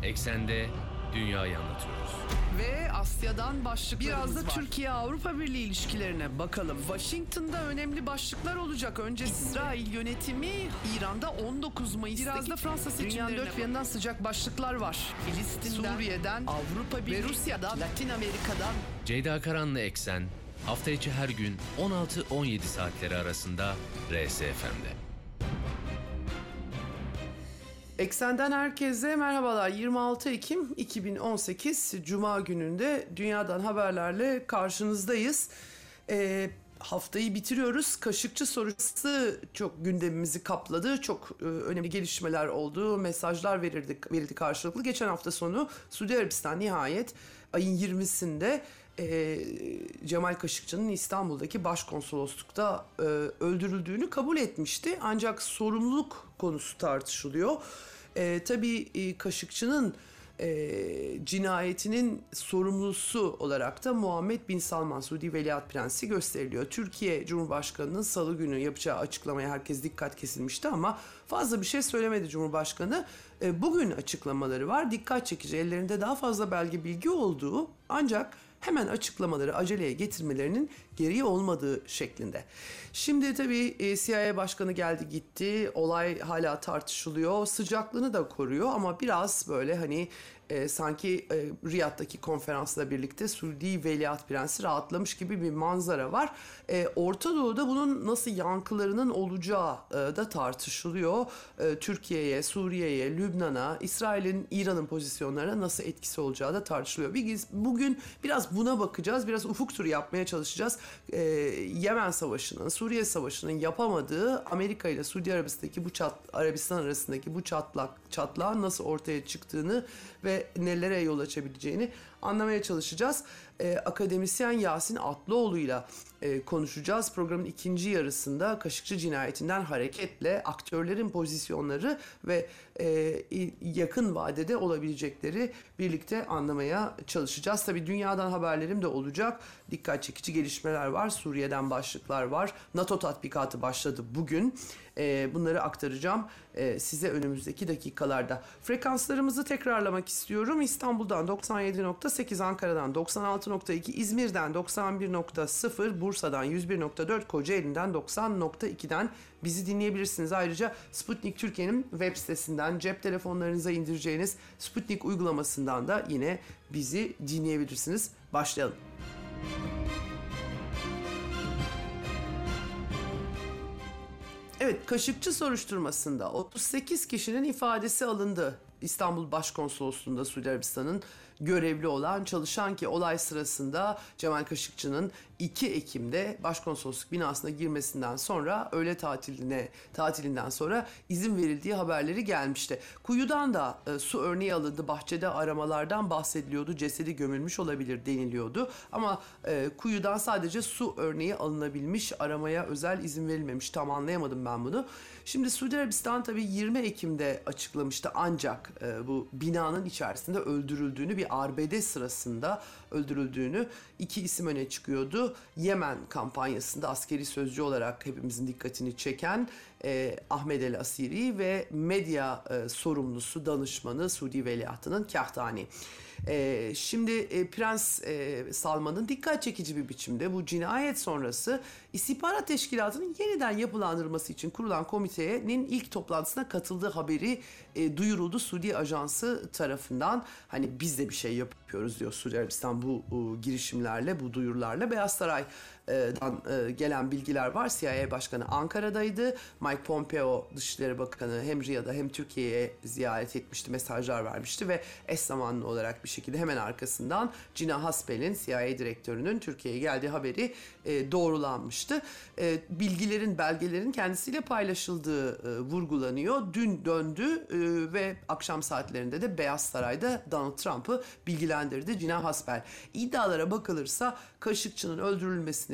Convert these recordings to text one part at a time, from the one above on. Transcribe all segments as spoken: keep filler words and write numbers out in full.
Eksende dünyayı anlatıyoruz. Ve Asya'dan başlıklarımız Biraz da var. Türkiye-Avrupa Birliği ilişkilerine bakalım. Washington'da önemli başlıklar olacak. Önce İsrail yönetimi, İran'da on dokuz Mayıs'taki Biraz da Fransa dünyanın seçimlerine dört bir yanından sıcak başlıklar var. Filistin'den, Suriye'den, Avrupa Birliği, ve Rusya'dan, Latin Amerika'dan. Ceyda Karan'la Eksen hafta içi her gün on altı on yedi saatleri arasında R S F M'de. Eksenden herkese merhabalar. yirmi altı Ekim iki bin on sekiz Cuma gününde dünyadan haberlerle karşınızdayız. Ee, haftayı bitiriyoruz. Kaşıkçı sorusu çok gündemimizi kapladı. Çok e, önemli gelişmeler oldu. Mesajlar verildi, verildi karşılıklı. Geçen hafta sonu Suudi Arabistan nihayet ayın yirmisinde e, Cemal Kaşıkçı'nın İstanbul'daki başkonsoloslukta e, öldürüldüğünü kabul etmişti. Ancak sorumluluk konusu tartışılıyor. E, tabii e, Kaşıkçı'nın e, cinayetinin sorumlusu olarak da Muhammed Bin Salman, Suudi Veliaht Prensi gösteriliyor. Türkiye Cumhurbaşkanı'nın salı günü yapacağı açıklamaya herkes dikkat kesilmişti ama fazla bir şey söylemedi Cumhurbaşkanı. E, bugün açıklamaları var. Dikkat çekici, ellerinde daha fazla belge bilgi olduğu ancak hemen açıklamaları aceleye getirmelerinin gereği olmadığı şeklinde. Şimdi tabii e, C I A Başkanı geldi gitti. Olay hala tartışılıyor. Sıcaklığını da koruyor ama biraz böyle hani e, sanki e, Riyad'daki konferansla birlikte Suudi Veliaht Prensi rahatlamış gibi bir manzara var. E, Orta Doğu'da bunun nasıl yankılarının olacağı e, da tartışılıyor. E, Türkiye'ye, Suriye'ye, Lübnan'a, İsrail'in, İran'ın pozisyonlarına nasıl etkisi olacağı da tartışılıyor. Biz bugün biraz buna bakacağız. Biraz ufuk turu yapmaya çalışacağız. Ee, Yemen Savaşı'nın, Suriye Savaşı'nın yapamadığı Amerika ile Suudi Arabistan'daki bu çat, Arabistan arasındaki bu çatlak, çatlağın nasıl ortaya çıktığını ve nelere yol açabileceğini anlamaya çalışacağız. Ee, akademisyen Yasin Atlıoğlu'yla e, konuşacağız. Programın ikinci yarısında Kaşıkçı cinayetinden hareketle aktörlerin pozisyonları ve e, yakın vadede olabilecekleri birlikte anlamaya çalışacağız. Tabii dünyadan haberlerim de olacak. Dikkat çekici gelişmeler var. Suriye'den başlıklar var. NATO tatbikatı başladı bugün. E, bunları aktaracağım e, size önümüzdeki dakikalarda. Frekanslarımızı tekrarlamak istiyorum. İstanbul'dan doksan yedi nokta sekiz, Ankara'dan doksan altı nokta iki, İzmir'den doksan bir nokta sıfır, Bursa'dan yüz bir nokta dört, Kocaeli'nden doksan nokta iki'den bizi dinleyebilirsiniz. Ayrıca Sputnik Türkiye'nin web sitesinden, cep telefonlarınıza indireceğiniz Sputnik uygulamasından da yine bizi dinleyebilirsiniz. Başlayalım. Evet, Kaşıkçı soruşturmasında otuz sekiz kişinin ifadesi alındı. İstanbul Başkonsolosluğu'nda Suudi Arabistan'ın görevli olan, çalışan ki olay sırasında Cemal Kaşıkçı'nın iki Ekim'de Başkonsolosluk binasına girmesinden sonra öğle tatiline tatilinden sonra izin verildiği haberleri gelmişti. Kuyudan da e, su örneği alındı. Bahçede aramalardan bahsediliyordu. Cesedi gömülmüş olabilir deniliyordu. Ama e, kuyudan sadece su örneği alınabilmiş. Aramaya özel izin verilmemiş. Tam anlayamadım ben bunu. Şimdi Suudi Arabistan tabii yirmi Ekim'de açıklamıştı ancak e, bu binanın içerisinde öldürüldüğünü, bir arbede sırasında öldürüldüğünü, iki isim öne çıkıyordu. Yemen kampanyasında askeri sözcü olarak hepimizin dikkatini çeken e, Ahmed El Asiri ve medya e, sorumlusu, danışmanı Suudi Veliahtının Kahtani. Ee, şimdi e, Prens e, Salman'ın dikkat çekici bir biçimde bu cinayet sonrası istihbarat teşkilatının yeniden yapılandırılması için kurulan komitenin ilk toplantısına katıldığı haberi e, duyuruldu Suudi Ajansı tarafından. Hani biz de bir şey yapıyoruz diyor Suudi Arabistan bu e, girişimlerle, bu duyurularla. Beyaz Saray'dan e, gelen bilgiler var. C I A Başkanı Ankara'daydı. Mike Pompeo Dışişleri Bakanı hem Riyad'a hem Türkiye'ye ziyaret etmişti, mesajlar vermişti ve eş zamanlı olarak bir şekilde hemen arkasından Gina Haspel'in, C I A direktörünün Türkiye'ye geldiği haberi e, doğrulanmıştı. E, bilgilerin, belgelerin kendisiyle paylaşıldığı e, vurgulanıyor. Dün döndü e, ve akşam saatlerinde de Beyaz Saray'da Donald Trump'ı bilgilendirdi Gina Haspel. İddialara bakılırsa Kaşıkçı'nın öldürülmesini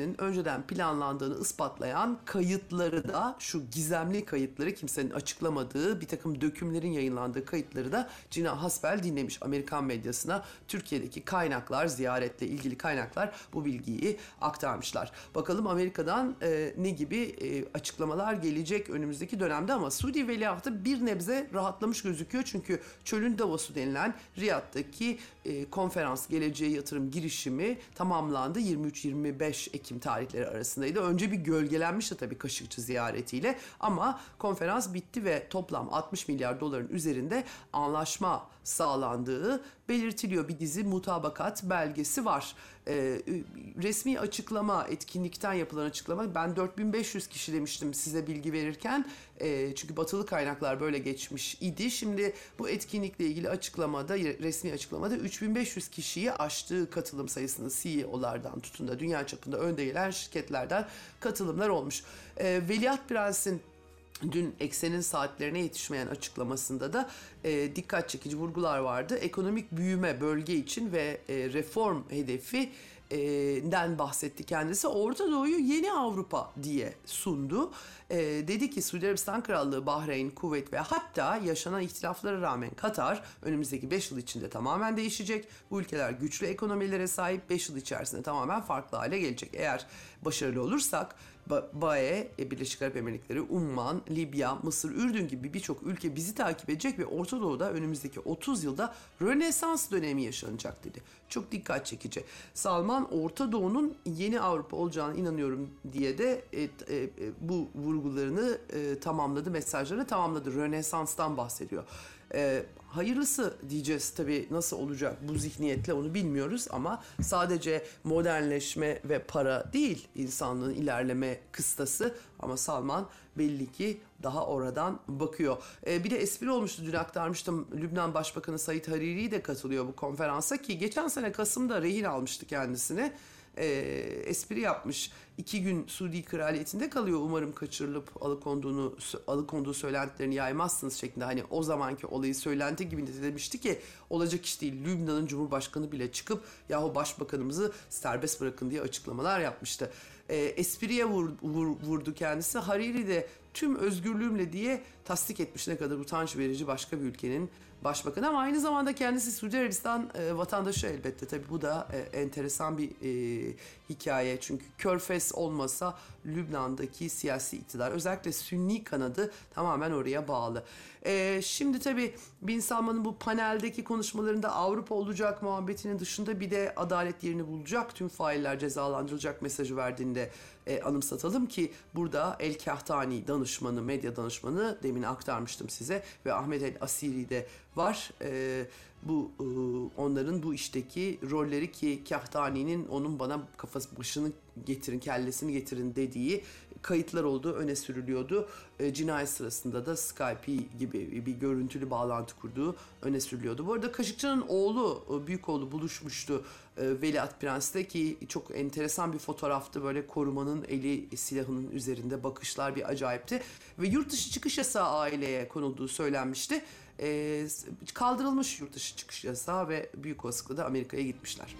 hamlesinin önceden planlandığını ispatlayan kayıtları da, şu gizemli kayıtları, kimsenin açıklamadığı bir takım dökümlerin yayınlandığı kayıtları da Cina Haspel dinlemiş Amerikan medyasına. Türkiye'deki kaynaklar, ziyaretle ilgili kaynaklar bu bilgiyi aktarmışlar. Bakalım Amerika'dan e, ne gibi e, açıklamalar gelecek önümüzdeki dönemde, ama Suudi veliahtı bir nebze rahatlamış gözüküyor. Çünkü çölün Davos'u denilen Riyad'daki e, konferans, geleceğe yatırım girişimi tamamlandı. yirmi üç yirmi beş Ekim tarihleri arasındaydı. Önce bir gölgelenmişti tabii Kaşıkçı ziyaretiyle, ama konferans bitti ve toplam altmış milyar doların üzerinde anlaşma sağlandığı belirtiliyor. Bir dizi mutabakat belgesi var. Ee, resmi açıklama, etkinlikten yapılan açıklama, ben dört bin beş yüz kişi demiştim size bilgi verirken. Ee, çünkü batılı kaynaklar böyle geçmiş idi. Şimdi bu etkinlikle ilgili açıklamada, resmi açıklamada üç bin beş yüz kişiyi aştığı katılım sayısını, C E O'lardan tutun da dünya çapında önde gelen şirketlerden katılımlar olmuş. Ee, Veliaht Prens'in dün Eksen'in saatlerine yetişmeyen açıklamasında da e, dikkat çekici vurgular vardı. Ekonomik büyüme bölge için ve e, reform hedefi e, den bahsetti kendisi. Orta Doğu'yu yeni Avrupa diye sundu. E, dedi ki Suudi Arabistan Krallığı, Bahreyn, Kuveyt ve hatta yaşanan ihtilaflara rağmen Katar önümüzdeki beş yıl içinde tamamen değişecek. Bu ülkeler güçlü ekonomilere sahip, beş yıl içerisinde tamamen farklı hale gelecek. Eğer başarılı olursak B A E, Birleşik Arap Emirlikleri, Umman, Libya, Mısır, Ürdün gibi birçok ülke bizi takip edecek ve Orta Doğu'da önümüzdeki otuz yılda Rönesans dönemi yaşanacak dedi. Çok dikkat çekici. Salman, Orta Doğu'nun yeni Avrupa olacağına inanıyorum diye de e, e, bu vurgularını e, tamamladı, mesajlarını tamamladı. Rönesans'tan bahsediyor. E, hayırlısı diyeceğiz tabii, nasıl olacak bu zihniyetle onu bilmiyoruz, ama sadece modernleşme ve para değil insanlığın ilerleme kıstası, ama Salman belli ki daha oradan bakıyor. E, bir de espri olmuştu, dün aktarmıştım, Lübnan Başbakanı Said Hariri de katılıyor bu konferansa, ki geçen sene Kasım'da rehin almıştı kendisini. E, espri yapmış. İki gün Suudi kraliyetinde kalıyor. Umarım kaçırılıp alıkonduğunu, alıkonduğu söylentilerini yaymazsınız şeklinde. Hani o zamanki olayı söylenti gibi de demişti ki olacak iş değil. Lübnan'ın Cumhurbaşkanı bile çıkıp yahu başbakanımızı serbest bırakın diye açıklamalar yapmıştı. E, espriye vur, vur, vurdu kendisi. Hariri de tüm özgürlüğümle diye tasdik etmiş, ne kadar utanç verici başka bir ülkenin başbakanı, ama aynı zamanda kendisi Suudi Arabistan e, vatandaşı elbette. Tabii bu da e, enteresan bir e, hikaye. Çünkü Körfez olmasa Lübnan'daki siyasi iktidar, özellikle Sünni kanadı tamamen oraya bağlı. E, şimdi tabii Bin Salman'ın bu paneldeki konuşmalarında Avrupa olacak muhabbetinin dışında bir de adalet yerini bulacak, tüm failler cezalandırılacak mesajı verdiğinde e, anımsatalım ki burada El Kahtani danışmanı, medya danışmanı, demin aktarmıştım size, ve Ahmet El Asiri de var. E, bu e, onların bu işteki rolleri, ki Kahtani'nin onun bana kafası başını getirin, kellesini getirin dediği kayıtlar olduğu öne sürülüyordu. E, cinayet sırasında da Skype gibi bir görüntülü bağlantı kurduğu öne sürülüyordu. Bu arada Kaşıkçı'nın oğlu, büyük oğlu buluşmuştu e, Veliaht Prens'te, ki çok enteresan bir fotoğraftı. Böyle korumanın eli silahının üzerinde, bakışlar bir acayipti. Ve yurt dışı çıkış yasağı aileye konulduğu söylenmişti. E, kaldırılmış yurt dışı çıkış yasağı ve büyük olasılıkla da Amerika'ya gitmişler.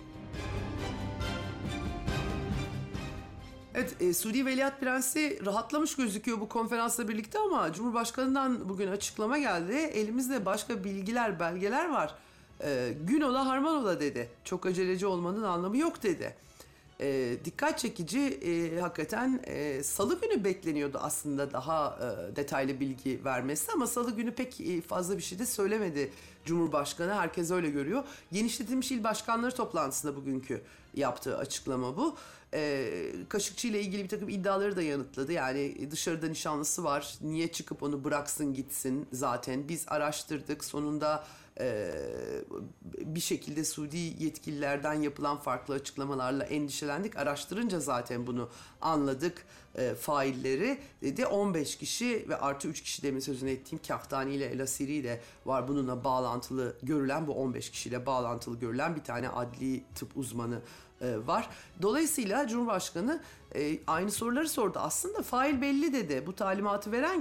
Evet, e, Suudi Veliaht Prensi rahatlamış gözüküyor bu konferansla birlikte, ama Cumhurbaşkanı'ndan bugün açıklama geldi. Elimizde başka bilgiler, belgeler var. E, gün ola harman ola dedi. Çok aceleci olmanın anlamı yok dedi. E, dikkat çekici, e, hakikaten e, Salı günü bekleniyordu aslında daha e, detaylı bilgi vermesi, ama Salı günü pek e, fazla bir şey de söylemedi Cumhurbaşkanı. Herkes öyle görüyor. Genişletilmiş il başkanları toplantısında bugünkü yaptığı açıklama bu. E, Kaşıkçı ile ilgili bir takım iddiaları da yanıtladı. Yani dışarıda nişanlısı var, niye çıkıp onu bıraksın gitsin, zaten biz araştırdık, sonunda e, bir şekilde Suudi yetkililerden yapılan farklı açıklamalarla endişelendik, araştırınca zaten bunu anladık e, failleri dedi. on beş kişi ve artı üç kişi demin sözünü ettiğim Kahtani ile El Asiri de var, bununla bağlantılı görülen, bu on beş kişiyle bağlantılı görülen bir tane adli tıp uzmanı var. Dolayısıyla Cumhurbaşkanı e, aynı soruları sordu. Aslında fail belli dedi. Bu talimatı veren kim?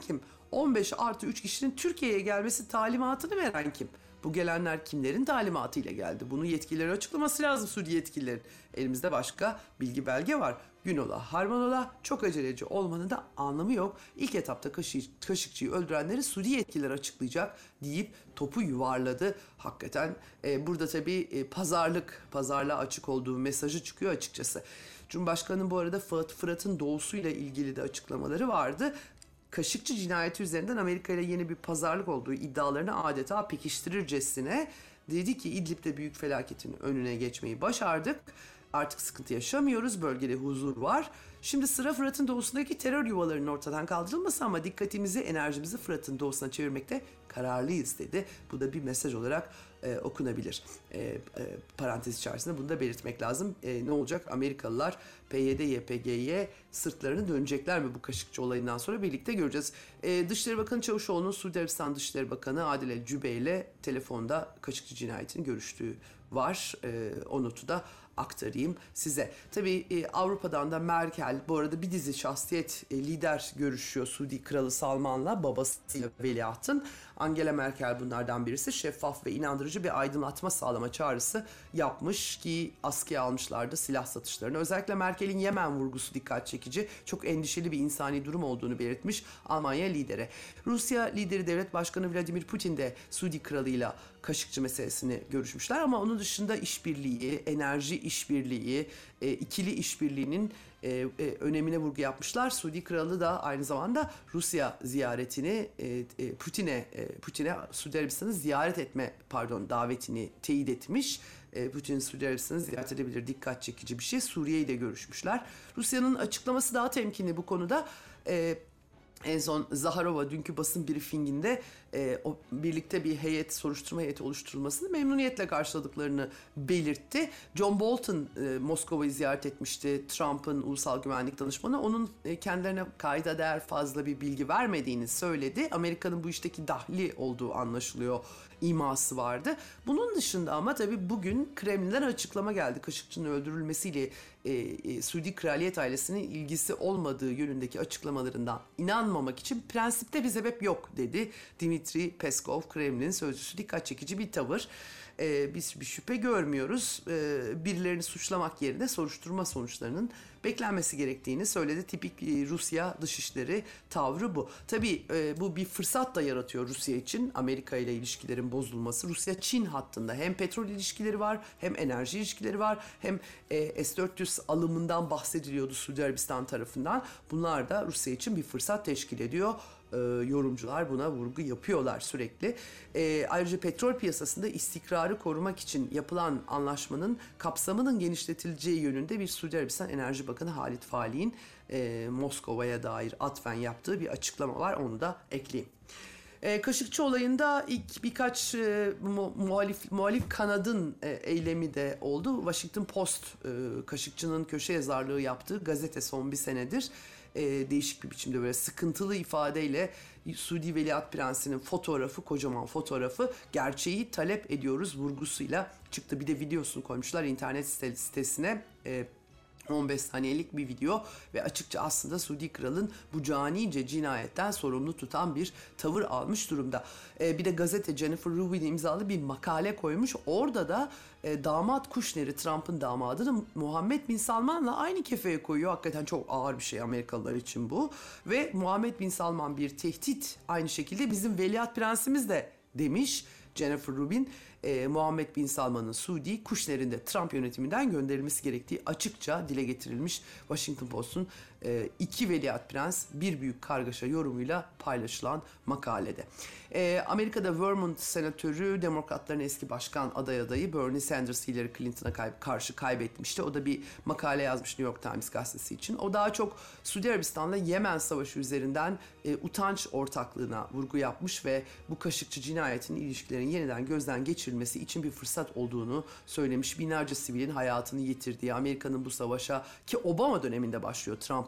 on beş artı üç kişinin Türkiye'ye gelmesi talimatını veren kim? Bu gelenler kimlerin talimatıyla geldi? Bunu yetkilileri açıklaması lazım, Suudi yetkililerin. Elimizde başka bilgi belge var. Günola, Harmanola, çok aceleci olmanın da anlamı yok. İlk etapta Kaşık, Kaşıkçı'yı öldürenleri Suudi yetkililer açıklayacak deyip topu yuvarladı. Hakikaten e, burada tabii e, pazarlık, pazarlığa açık olduğu mesajı çıkıyor açıkçası. Cumhurbaşkanı'nın bu arada Fırat, Fırat'ın doğusuyla ilgili de açıklamaları vardı. Kaşıkçı cinayeti üzerinden Amerika ile yeni bir pazarlık olduğu iddialarını adeta pekiştirircesine dedi ki İdlib'de büyük felaketin önüne geçmeyi başardık. Artık sıkıntı yaşamıyoruz, bölgede huzur var. Şimdi sıra Fırat'ın doğusundaki terör yuvalarının ortadan kaldırılması ama dikkatimizi, enerjimizi Fırat'ın doğusuna çevirmekte kararlıyız dedi. Bu da bir mesaj olarak e, okunabilir. E, e, parantez içerisinde bunu da belirtmek lazım. E, ne olacak? Amerikalılar P Y D Y P G'ye sırtlarını dönecekler mi bu Kaşıkçı olayından sonra birlikte göreceğiz. E, Dışişleri Bakanı Çavuşoğlu'nun Suudi Arabistan Dışişleri Bakanı Adil El Cübe ile telefonda Kaşıkçı cinayetini görüştüğü var. E, o notu da aktarayım size. Tabii e, Avrupa'dan da Merkel, bu arada bir dizi şahsiyet e, lider görüşüyor Suudi Kralı Salman'la, babasıyla veliahtın. Angela Merkel bunlardan birisi. Şeffaf ve inandırıcı bir aydınlatma sağlama çağrısı yapmış ki askıya almışlardı silah satışlarını. Özellikle Merkel'in Yemen vurgusu dikkat çekici. Çok endişeli bir insani durum olduğunu belirtmiş Almanya lideri. Rusya lideri Devlet Başkanı Vladimir Putin de Suudi Kralı'yla Kaşıkçı meselesini görüşmüşler ama onun dışında işbirliği, enerji işbirliği, e, ikili işbirliğinin e, e, önemine vurgu yapmışlar. Suudi Kralı da aynı zamanda Rusya ziyaretini e, e, Putin'e e, Putin'e Suudi Arabistan'ı ziyaret etme pardon davetini teyit etmiş. E, Putin Suudi Arabistan'ı ziyaret edebilir, dikkat çekici bir şey. Suriye'yi de görüşmüşler. Rusya'nın açıklaması daha temkinli bu konuda. E, En son Zaharova dünkü basın briefinginde e, o birlikte bir heyet, soruşturma heyeti oluşturulmasını memnuniyetle karşıladıklarını belirtti. John Bolton e, Moskova'yı ziyaret etmişti, Trump'ın ulusal güvenlik danışmanı. Onun e, kendilerine kayda değer fazla bir bilgi vermediğini söyledi. Amerika'nın bu işteki dahli olduğu anlaşılıyor iması vardı. Bunun dışında ama tabii bugün Kremlin'den açıklama geldi. Kaşıkçı'nın öldürülmesiyle e, e, Suudi kraliyet ailesinin ilgisi olmadığı yönündeki açıklamalarından inanmamak için prensipte bir sebep yok dedi Dimitri Peskov, Kremlin sözcüsü. Dikkat çekici bir tavır. Ee, biz bir şüphe görmüyoruz. Ee, birilerini suçlamak yerine soruşturma sonuçlarının beklenmesi gerektiğini söyledi. Tipik e, Rusya dışişleri tavrı bu. Tabii e, bu bir fırsat da yaratıyor Rusya için. Amerika ile ilişkilerin bozulması. Rusya-Çin hattında hem petrol ilişkileri var, hem enerji ilişkileri var, hem e, S dört yüz alımından bahsediliyordu Suudi Arabistan tarafından. Bunlar da Rusya için bir fırsat teşkil ediyor. E, yorumcular buna vurgu yapıyorlar sürekli. E, ayrıca petrol piyasasında istikrarı korumak için yapılan anlaşmanın kapsamının genişletileceği yönünde bir Suudi Arabistan Enerji Bakanı Halit Fali'nin e, Moskova'ya dair atfen yaptığı bir açıklama var. Onu da ekleyeyim. E, Kaşıkçı olayında ilk birkaç e, mu, muhalif, muhalif kanadın e, eylemi de oldu. Washington Post, e, Kaşıkçı'nın köşe yazarlığı yaptığı gazete son bir senedir. E, değişik bir biçimde böyle sıkıntılı ifadeyle Suudi Veliaht Prensi'nin fotoğrafı, kocaman fotoğrafı, gerçeği talep ediyoruz vurgusuyla çıktı. Bir de videosunu koymuşlar internet sitesine. E, on beş saniyelik bir video ve açıkça aslında Suudi Kral'ın bu canice cinayetten sorumlu tutan bir tavır almış durumda. Ee, bir de gazete Jennifer Rubin imzalı bir makale koymuş. Orada da e, damat Kushner'i, Trump'ın damadını Muhammed Bin Salman'la aynı kefeye koyuyor. Hakikaten çok ağır bir şey Amerikalılar için bu. Ve Muhammed Bin Salman bir tehdit, aynı şekilde bizim veliaht prensimiz de demiş Jennifer Rubin. E, Muhammed Bin Salman'ın Suudi, Kushner'in de Trump yönetiminden gönderilmesi gerektiği açıkça dile getirilmiş Washington Post'un e, iki veliaht prens bir büyük kargaşa yorumuyla paylaşılan makalede. E, Amerika'da Vermont senatörü Demokratların eski başkan aday adayı Bernie Sanders Hillary Clinton'a kay- karşı kaybetmişti. O da bir makale yazmış New York Times gazetesi için. O daha çok Suudi Arabistan'la Yemen savaşı üzerinden e, utanç ortaklığına vurgu yapmış ve bu Kaşıkçı cinayetinin ilişkilerin yeniden gözden geçirilmesi için bir fırsat olduğunu söylemiş. Binlerce sivilin hayatını yitirdiği Amerika'nın bu savaşa, ki Obama döneminde başlıyor, Trump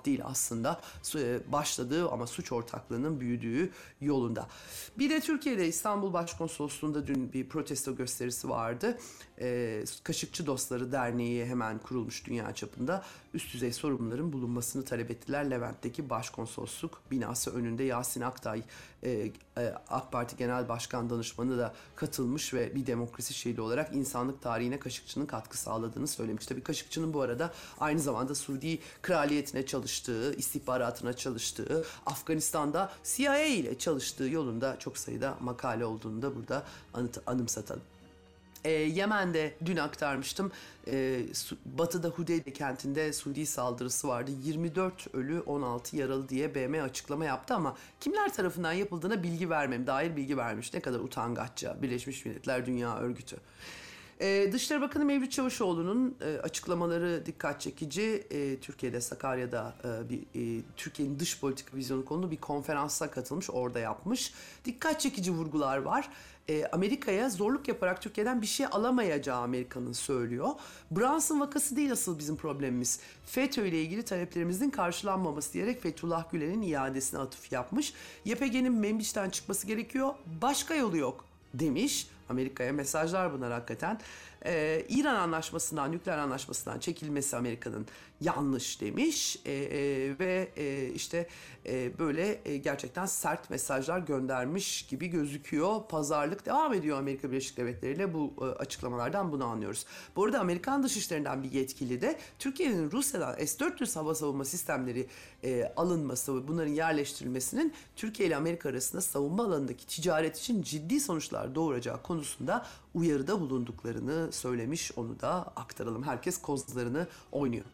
cevap değil aslında. Başladığı ama suç ortaklığının büyüdüğü yolunda. Bir de Türkiye'de İstanbul Başkonsolosluğu'nda dün bir protesto gösterisi vardı. Ee, Kaşıkçı Dostları Derneği hemen kurulmuş dünya çapında. Üst düzey sorumluların bulunmasını talep ettiler. Levent'teki Başkonsolosluk binası önünde Yasin Aktay, e, e, AK Parti Genel Başkan Danışmanı da katılmış ve bir demokrasi şehidi olarak insanlık tarihine Kaşıkçı'nın katkı sağladığını söylemiş. Tabii Kaşıkçı'nın bu arada aynı zamanda Suudi Kraliyeti'ne çalıştığı, istihbaratına çalıştığı, Afganistan'da C I A ile çalıştığı yolunda çok sayıda makale olduğunu da burada anıt, anımsatalım. E, Yemen'de dün aktarmıştım. E, Batı'da Hudeyde kentinde Suudi saldırısı vardı. yirmi dört ölü on altı yaralı diye B M açıklama yaptı ama kimler tarafından yapıldığına bilgi vermem, dair bilgi vermiş. Ne kadar utangaçça. Birleşmiş Milletler Dünya Örgütü. Ee, Dışişleri Bakanı Mevlüt Çavuşoğlu'nun e, açıklamaları dikkat çekici. E, Türkiye'de Sakarya'da e, bir e, Türkiye'nin dış politika vizyonu konulu bir konferansa katılmış, orada yapmış. Dikkat çekici vurgular var. E, Amerika'ya zorluk yaparak Türkiye'den bir şey alamayacağı Amerika'nın söylüyor. Brunson vakası değil asıl bizim problemimiz. FETÖ ile ilgili taleplerimizin karşılanmaması diyerek Fethullah Gülen'in iadesine atıf yapmış. Y P G'nin Membiç'ten çıkması gerekiyor. Başka yolu yok demiş. Amerika'ya mesajlar bunlar hakikaten. Ee, İran anlaşmasından, nükleer anlaşmasından çekilmesi Amerika'nın yanlış demiş ee, e, ve e, işte e, böyle e, gerçekten sert mesajlar göndermiş gibi gözüküyor. Pazarlık devam ediyor Amerika Birleşik Devletleri ile, bu e, açıklamalardan bunu anlıyoruz. Bu arada Amerikan Dışişleri'nden bir yetkili de Türkiye'nin Rusya'dan S dört yüz hava savunma sistemleri e, alınması ve bunların yerleştirilmesinin Türkiye ile Amerika arasında savunma alanındaki ticaret için ciddi sonuçlar doğuracağı konusunda uyarıda bulunduklarını söylemiş, onu da aktaralım. Herkes kozlarını oynuyor.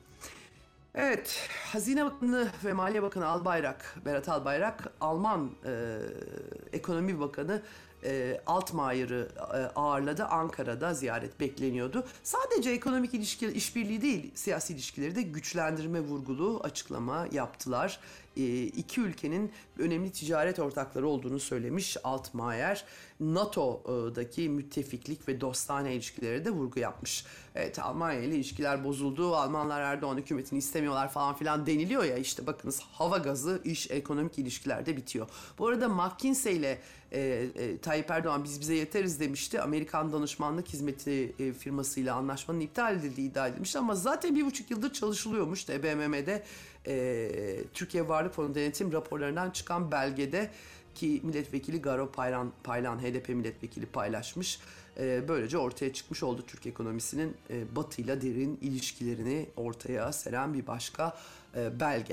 Evet, Hazine Bakanı ve Maliye Bakanı Albayrak, Berat Albayrak, Alman e, Ekonomi Bakanı e, Altmaier'ı e, ağırladı. Ankara'da ziyaret bekleniyordu. Sadece ekonomik ilişki, işbirliği değil, siyasi ilişkileri de güçlendirme vurgulu açıklama yaptılar. E, iki ülkenin önemli ticaret ortakları olduğunu söylemiş Altmaier. NATO'daki müttefiklik ve dostane ilişkileri de vurgu yapmış. Evet, Almanya ile ilişkiler bozuldu. Almanlar Erdoğan hükümetini istemiyorlar falan filan deniliyor ya, işte bakınız hava gazı iş ekonomik ilişkilerde bitiyor. Bu arada McKinsey ile e, e, Tayyip Erdoğan biz bize yeteriz demişti. Amerikan danışmanlık hizmeti e, firmasıyla anlaşmanın iptal edildiği iddia edilmişti ama zaten bir buçuk yıldır çalışılıyormuş. T B M M'de e, Türkiye Varlık Fonu denetim raporlarından çıkan belgede ki milletvekili Garo Paylan, Paylan H D P milletvekili paylaşmış. Ee, böylece ortaya çıkmış oldu Türk ekonomisinin e, Batı'yla derin ilişkilerini ortaya seren bir başka e, belge.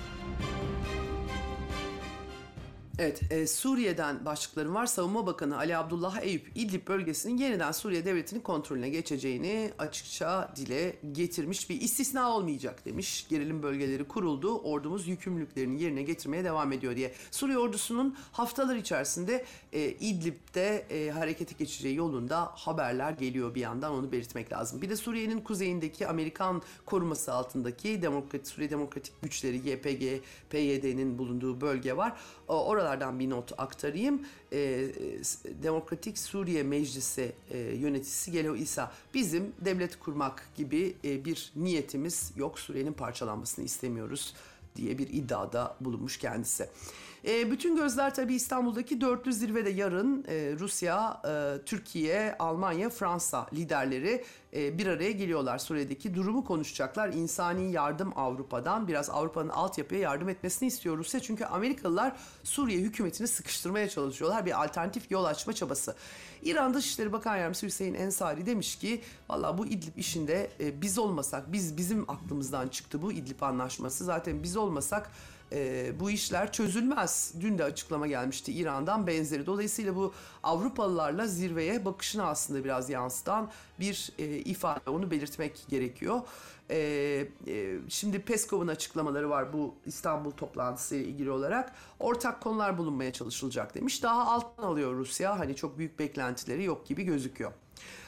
Evet, e, Suriye'den başlıklarım var. Savunma Bakanı Ali Abdullah Eyüp, İdlib bölgesinin yeniden Suriye Devleti'nin kontrolüne geçeceğini açıkça dile getirmiş. Bir istisna olmayacak demiş. Gerilim bölgeleri kuruldu, ordumuz yükümlülüklerini yerine getirmeye devam ediyor diye. Suriye ordusunun haftalar içerisinde e, İdlib'de e, harekete geçeceği yolunda haberler geliyor bir yandan, onu belirtmek lazım. Bir de Suriye'nin kuzeyindeki Amerikan koruması altındaki Demokrat, Suriye Demokratik Güçleri Y P G, P Y D'nin bulunduğu bölge var. Orada Oralardan bir not aktarayım. Ee, Demokratik Suriye Meclisi e, yöneticisi Gelo İsa, bizim devlet kurmak gibi e, bir niyetimiz yok. Suriye'nin parçalanmasını istemiyoruz diye bir iddiada bulunmuş kendisi. E, bütün gözler tabii İstanbul'daki dörtlü zirvede yarın e, Rusya, e, Türkiye, Almanya, Fransa liderleri e, bir araya geliyorlar. Suriye'deki durumu konuşacaklar. İnsani yardım Avrupa'dan, biraz Avrupa'nın altyapıya yardım etmesini istiyor Rusya. Çünkü Amerikalılar Suriye hükümetini sıkıştırmaya çalışıyorlar. Bir alternatif yol açma çabası. İran Dışişleri Bakan Yardımcısı Hüseyin Ensari demiş ki valla bu İdlib işinde e, biz olmasak, biz bizim aklımızdan çıktı bu İdlib anlaşması. Zaten biz olmasak e, bu işler çözülmez. Dün de açıklama gelmişti İran'dan benzeri. Dolayısıyla bu Avrupalılarla zirveye bakışını aslında biraz yansıtan bir e, ifade. Onu belirtmek gerekiyor. E, e, şimdi Peskov'un açıklamaları var bu İstanbul toplantısı ile ilgili olarak. Ortak konular bulunmaya çalışılacak demiş. Daha alttan alıyor Rusya. Hani çok büyük beklentileri yok gibi gözüküyor.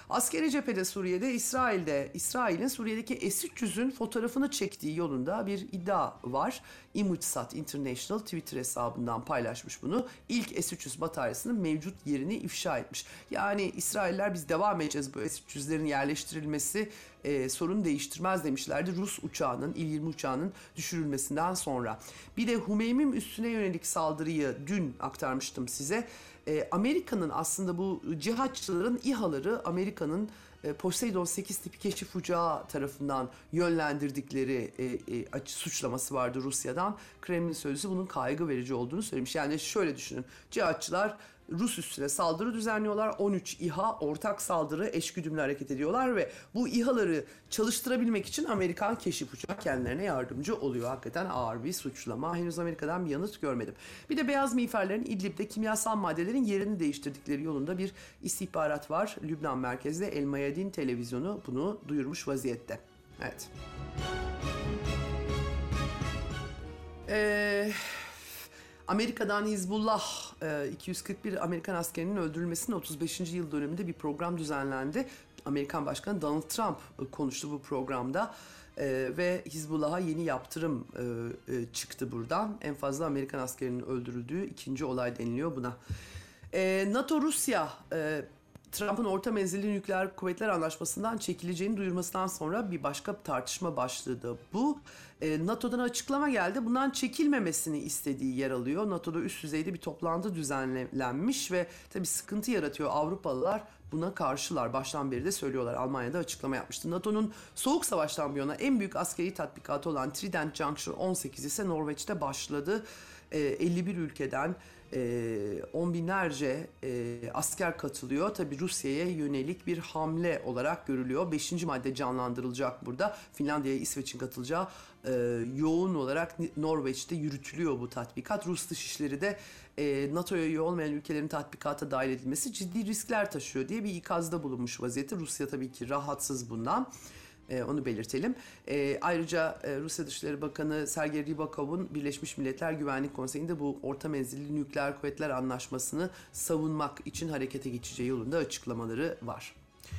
Askeri cephede Suriye'de, İsrail'de, İsrail'in Suriye'deki S üç yüzün fotoğrafını çektiği yolunda bir iddia var. ImageSat International Twitter hesabından paylaşmış bunu. İlk S üç yüz bataryasının mevcut yerini ifşa etmiş. Yani İsrailler biz devam edeceğiz bu S üç yüzlerin yerleştirilmesi e, sorun değiştirmez demişlerdi. Rus uçağının, İl yirmi uçağının düşürülmesinden sonra. Bir de Humeymim üstüne yönelik saldırıyı dün aktarmıştım size. E, Amerika'nın aslında bu cihatçıların İHA'ları Amerika'nın e, Poseidon sekiz tipi keşif uçağı tarafından yönlendirdikleri e, e, açı, suçlaması vardı Rusya'dan. Kremlin sözcüsü bunun kaygı verici olduğunu söylemiş. Yani şöyle düşünün, cihatçılar Rus üssüne saldırı düzenliyorlar. on üç İHA ortak saldırı eşgüdümlü hareket ediyorlar ve bu İHA'ları çalıştırabilmek için Amerikan keşif uçağı kendilerine yardımcı oluyor. Hakikaten ağır bir suçlama. Henüz Amerika'dan bir yanıt görmedim. Bir de beyaz miğferlerin İdlib'de kimyasal maddelerin yerini değiştirdikleri yolunda bir istihbarat var. Lübnan merkezli El Mayadin televizyonu bunu duyurmuş vaziyette. Evet. Eee... Amerika'dan Hizbullah iki yüz kırk bir Amerikan askerinin öldürülmesinin otuz beşinci yıl dönümünde bir program düzenlendi. Amerikan Başkanı Donald Trump konuştu bu programda ve Hizbullah'a yeni yaptırım çıktı buradan. En fazla Amerikan askerinin öldürüldüğü ikinci olay deniliyor buna. NATO-Rusya Trump'ın orta menzilli nükleer kuvvetler anlaşmasından çekileceğini duyurmasından sonra bir başka tartışma başlığı da bu. E, NATO'dan açıklama geldi. Bundan çekilmemesini istediği yer alıyor. NATO'da üst düzeyde bir toplantı düzenlenmiş ve tabii sıkıntı yaratıyor. Avrupalılar buna karşılar. Baştan beri de söylüyorlar. Almanya'da açıklama yapmıştı. NATO'nun Soğuk Savaş'tan bu yana en büyük askeri tatbikatı olan Trident Juncture on sekiz ise Norveç'te başladı. E, elli bir ülkeden e, on binlerce e, asker katılıyor. Tabii Rusya'ya yönelik bir hamle olarak görülüyor. Beşinci madde canlandırılacak burada. Finlandiya'ya, İsveç'in katılacağı e, yoğun olarak Norveç'te yürütülüyor bu tatbikat. Rus dışişleri de e, NATO'ya üye olmayan ülkelerin tatbikata dahil edilmesi ciddi riskler taşıyor diye bir ikazda bulunmuş vaziyette. Rusya tabii ki rahatsız bundan. Ee, onu belirtelim. Ee, ayrıca e, Rusya Dışişleri Bakanı Sergey Rybakov'un Birleşmiş Milletler Güvenlik Konseyi'nde bu orta menzilli nükleer kuvvetler anlaşmasını savunmak için harekete geçeceği yolunda açıklamaları var.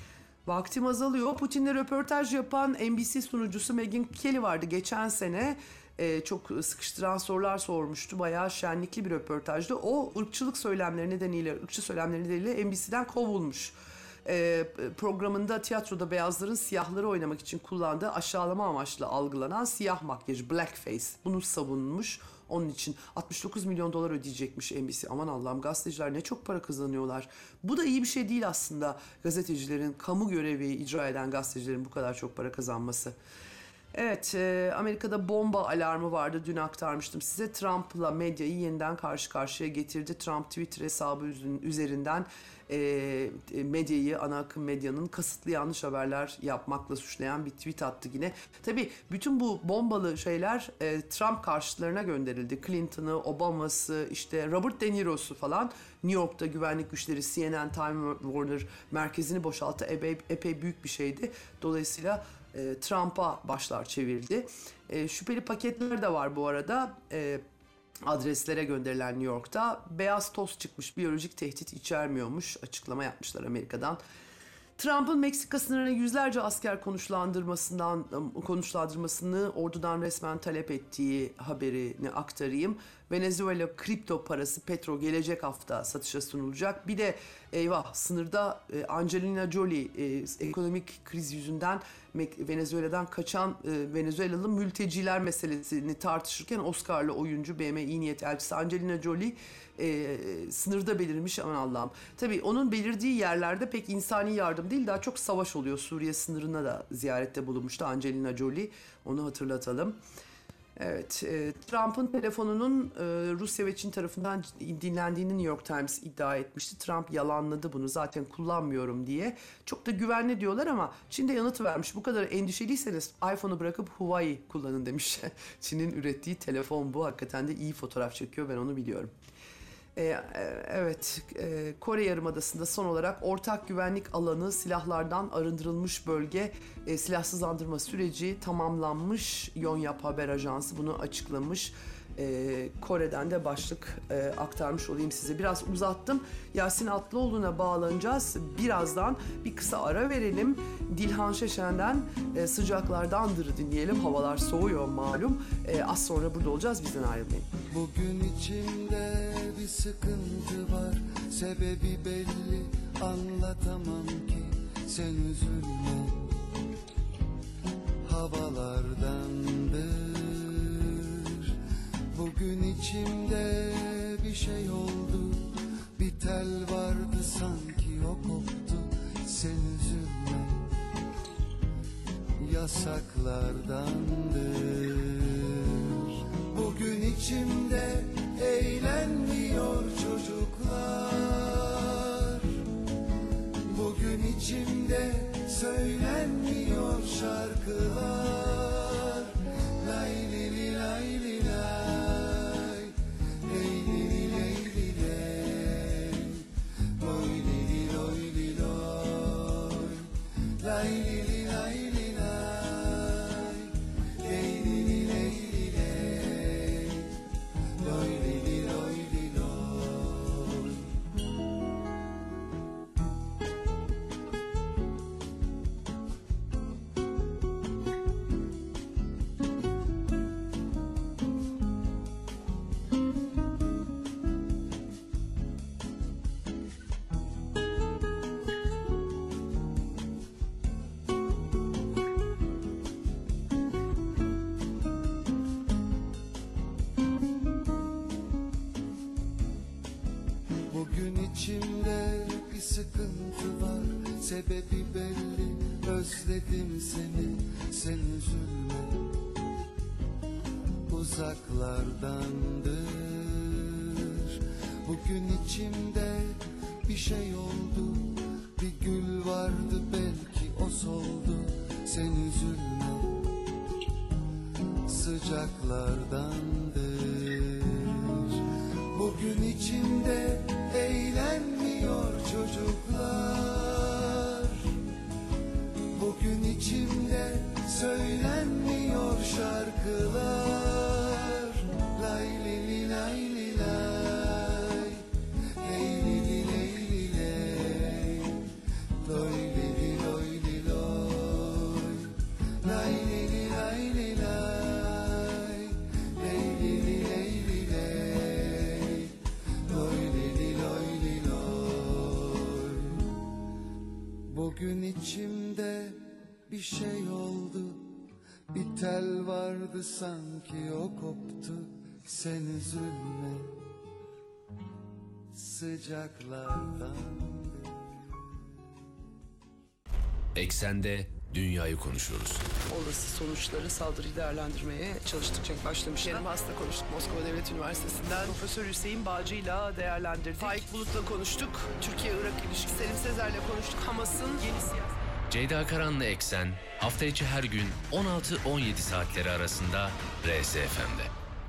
Vaktim azalıyor. Putin'le röportaj yapan N B C sunucusu Megyn Kelly vardı geçen sene. Ee, çok sıkıştıran sorular sormuştu. Bayağı şenlikli bir röportajdı. O ırkçılık söylemleri nedeniyle, ırkçı söylemleri nedeniyle N B C'den kovulmuş. E, programında tiyatroda beyazların siyahları oynamak için kullandığı aşağılama amaçlı algılanan siyah makyaj, blackface, bunu savunmuş. Onun için altmış dokuz milyon dolar ödeyecekmiş N B C. Aman Allah'ım, gazeteciler ne çok para kazanıyorlar. Bu da iyi bir şey değil aslında, gazetecilerin, kamu görevi icra eden gazetecilerin bu kadar çok para kazanması. Evet, e, Amerika'da bomba alarmı vardı. Dün aktarmıştım size. Trump'la medyayı yeniden karşı karşıya getirdi. Trump Twitter hesabı üzerinden e, medyayı, ana akım medyanın kasıtlı yanlış haberler yapmakla suçlayan bir tweet attı yine. Tabii bütün bu bombalı şeyler e, Trump karşıtlarına gönderildi. Clinton'ı, Obama'sı, işte Robert De Niro'su falan. New York'ta güvenlik güçleri C N N, Time Warner merkezini boşalttı. Epey, epey büyük bir şeydi. Dolayısıyla Trump'a başlar çevirdi. E, şüpheli paketler de var bu arada. E, adreslere gönderilen New York'ta. Beyaz toz çıkmış, biyolojik tehdit içermiyormuş. Açıklama yapmışlar Amerika'dan. Trump'ın Meksika sınırına yüzlerce asker konuşlandırmasından konuşlandırmasını ordudan resmen talep ettiği haberini aktarayım. Venezuela kripto parası Petro gelecek hafta satışa sunulacak. Bir de eyvah, sınırda Angelina Jolie e, ekonomik kriz yüzünden Venezuela'dan kaçan e, Venezuelalı mülteciler meselesini tartışırken Oscar'lı oyuncu B M İyi Niyet elçisi Angelina Jolie e, sınırda belirmiş. Aman Allah'ım. Tabii onun belirdiği yerlerde pek insani yardım değil, daha çok savaş oluyor. Suriye sınırına da ziyarette bulunmuştu Angelina Jolie. Onu hatırlatalım. Evet, e, Trump'ın telefonunun e, Rusya ve Çin tarafından dinlendiğini New York Times iddia etmişti. Trump yalanladı bunu, zaten kullanmıyorum diye. Çok da güvenli diyorlar ama Çin de yanıt vermiş. Bu kadar endişeliyseniz iPhone'u bırakıp Huawei kullanın demiş. Çin'in ürettiği telefon bu. Hakikaten de iyi fotoğraf çekiyor, ben onu biliyorum. Ee, evet, e, Kore Yarımadası'nda son olarak ortak güvenlik alanı, silahlardan arındırılmış bölge, e, silahsızlandırma süreci tamamlanmış. Yonhap Haber Ajansı bunu açıklamış. e, Kore'den de başlık e, aktarmış olayım size. Biraz uzattım. Yasin Atlıoğlu'na bağlanacağız. Birazdan bir kısa ara verelim. Dilhan Şeşen'den e, Sıcaklardandır dinleyelim. Havalar soğuyor malum. E, az sonra burada olacağız. Bizden ayrılmayın. Bugün içimde bir sıkıntı var, sebebi belli, anlatamam ki, sen üzülme. Havalardandır. Bugün içimde bir şey oldu, bir tel vardı sanki o koptu, sen üzülme. Yasaklardandır. Bugün içimde eğlenmiyor çocuklar. Bugün içimde söylenmiyor şarkılar. Lay li li lay li lay, ley li li ley li ley, loy li li loy li loy, lay li li lay li lay, ley li li ley li ley, loy li li loy li loy. Bugün içimde bir sıkıntı var, sebebi belli, özledim seni, sen üzülme. Uzaklardandır. Bugün içimde bir şey oldu, bir gül vardı belki o soldu, sen üzülme. Sıcaklardandır. Bugün içimde eğlenmiyor çocuklar. Bugün içimde söylenmiyor şarkılar. Lay li li lay li lay, ley li li ley li ley, loy li li loy li loy, lay li li lay li lay, ley li li ley li ley, loy li li loy li loy. Bugün içimde bir şey oldu, bir tel vardı sanki o koptu, sen üzülme. Sıcaklardan. Eksende dünyayı konuşuyoruz. Olası sonuçları saldırıyı değerlendirmeye çalıştıkça başlamışlar. Kerim Has'la konuştuk. Moskova Devlet Üniversitesi'nden Profesör Hüseyin Bağcı'yla değerlendirdik. Faik Bulut'la konuştuk. Türkiye-Irak ilişkisi. Selim Sezer'le konuştuk. Hamas'ın yeni siyaset... Ceyda Karan'la Eksen hafta içi her gün on altı on yedi saatleri arasında R S F M'de.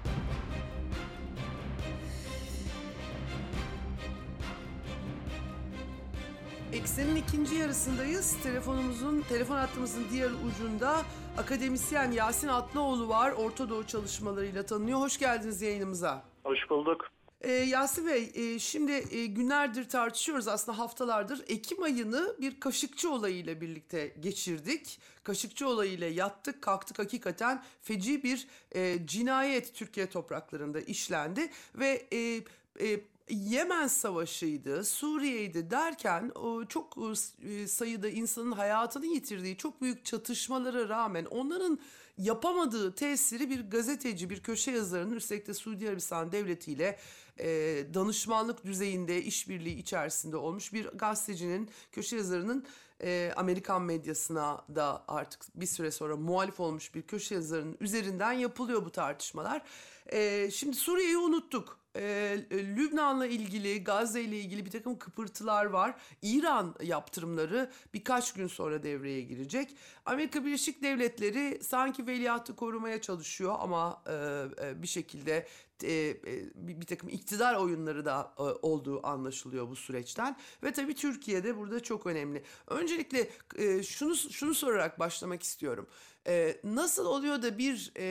Eksen'in ikinci yarısındayız. Telefonumuzun, telefon hattımızın diğer ucunda akademisyen Yasin Atlıoğlu var. Orta Doğu çalışmalarıyla tanınıyor. Hoş geldiniz yayınımıza. Hoş bulduk. Ee, Yasin Bey, e, şimdi e, günlerdir tartışıyoruz, aslında haftalardır. Ekim ayını bir Kaşıkçı olayıyla birlikte geçirdik. Kaşıkçı olayıyla yattık, kalktık, hakikaten feci bir e, cinayet Türkiye topraklarında işlendi. Ve e, e, Yemen Savaşı'ydı, Suriye'ydi derken o çok e, sayıda insanın hayatını yitirdiği çok büyük çatışmalara rağmen onların yapamadığı tesiri bir gazeteci, bir köşe yazarının, üstelik de Suudi Arabistan devletiyle e, danışmanlık düzeyinde işbirliği içerisinde olmuş bir gazetecinin, köşe yazarının e, Amerikan medyasına da artık bir süre sonra muhalif olmuş bir köşe yazarının üzerinden yapılıyor bu tartışmalar. E, şimdi Suriye'yi unuttuk. Ee, Lübnan'la ilgili, Gazze ile ilgili bir takım kıpırtılar var. İran yaptırımları birkaç gün sonra devreye girecek. Amerika Birleşik Devletleri sanki veliahtı korumaya çalışıyor ama e, e, bir şekilde e, e, bir, bir takım iktidar oyunları da e, olduğu anlaşılıyor bu süreçten. Ve tabii Türkiye'de burada çok önemli. Öncelikle e, şunu şunu sorarak başlamak istiyorum. E, nasıl oluyor da bir e,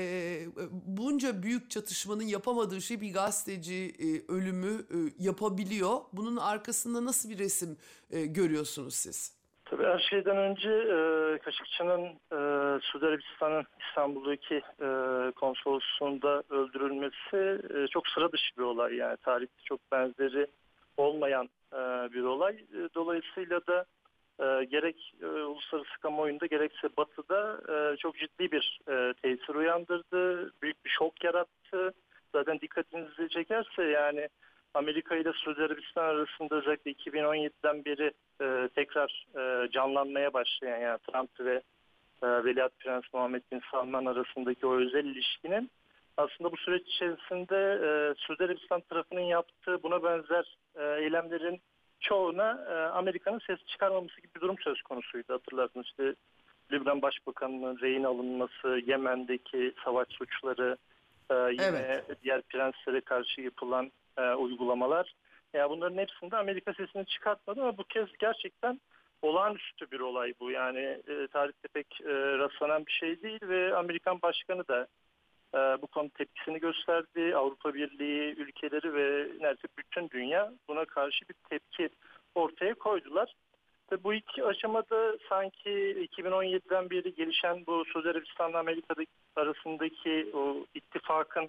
bunca büyük çatışmanın yapamadığı şey bir gazeteci e, ölümü e, yapabiliyor? Bunun arkasında nasıl bir resim e, görüyorsunuz siz? Tabii her şeyden önce e, Kaşıkçı'nın e, Suudi Arabistan'ın İstanbul'daki e, konsolosluğunda öldürülmesi e, çok sıra dışı bir olay. Yani tarihte çok benzeri olmayan e, bir olay. E, dolayısıyla da e, gerek e, uluslararası kamuoyunda gerekse Batı'da e, çok ciddi bir e, tesir uyandırdı. Büyük bir şok yarattı. Zaten dikkatinizi çekerse yani Amerika ile Suudi Arabistan arasında özellikle iki bin on yediden beri e, tekrar e, canlanmaya başlayan yani Trump ve e, Veliaht Prens Muhammed Bin Salman arasındaki o özel ilişkinin aslında bu süreç içerisinde e, Suudi Arabistan tarafının yaptığı buna benzer e, eylemlerin çoğuna e, Amerika'nın ses çıkarmaması gibi bir durum söz konusuydu. Hatırlarsınız işte Lübnan Başbakanı'nın rehin alınması, Yemen'deki savaş suçları, e, yine Evet. diğer prenslere karşı yapılan e, uygulamalar. Yani bunların hepsinde Amerika sesini çıkartmadı ama bu kez gerçekten olağanüstü bir olay bu. Yani e, tarihte pek e, rastlanan bir şey değil ve Amerikan Başkanı da e, bu konu tepkisini gösterdi. Avrupa Birliği ülkeleri ve neredeyse bütün dünya buna karşı bir tepki ortaya koydular. Ve bu iki aşamada sanki iki bin on yediden beri gelişen bu Suudi Arabistan'la Amerika arasındaki o ittifakın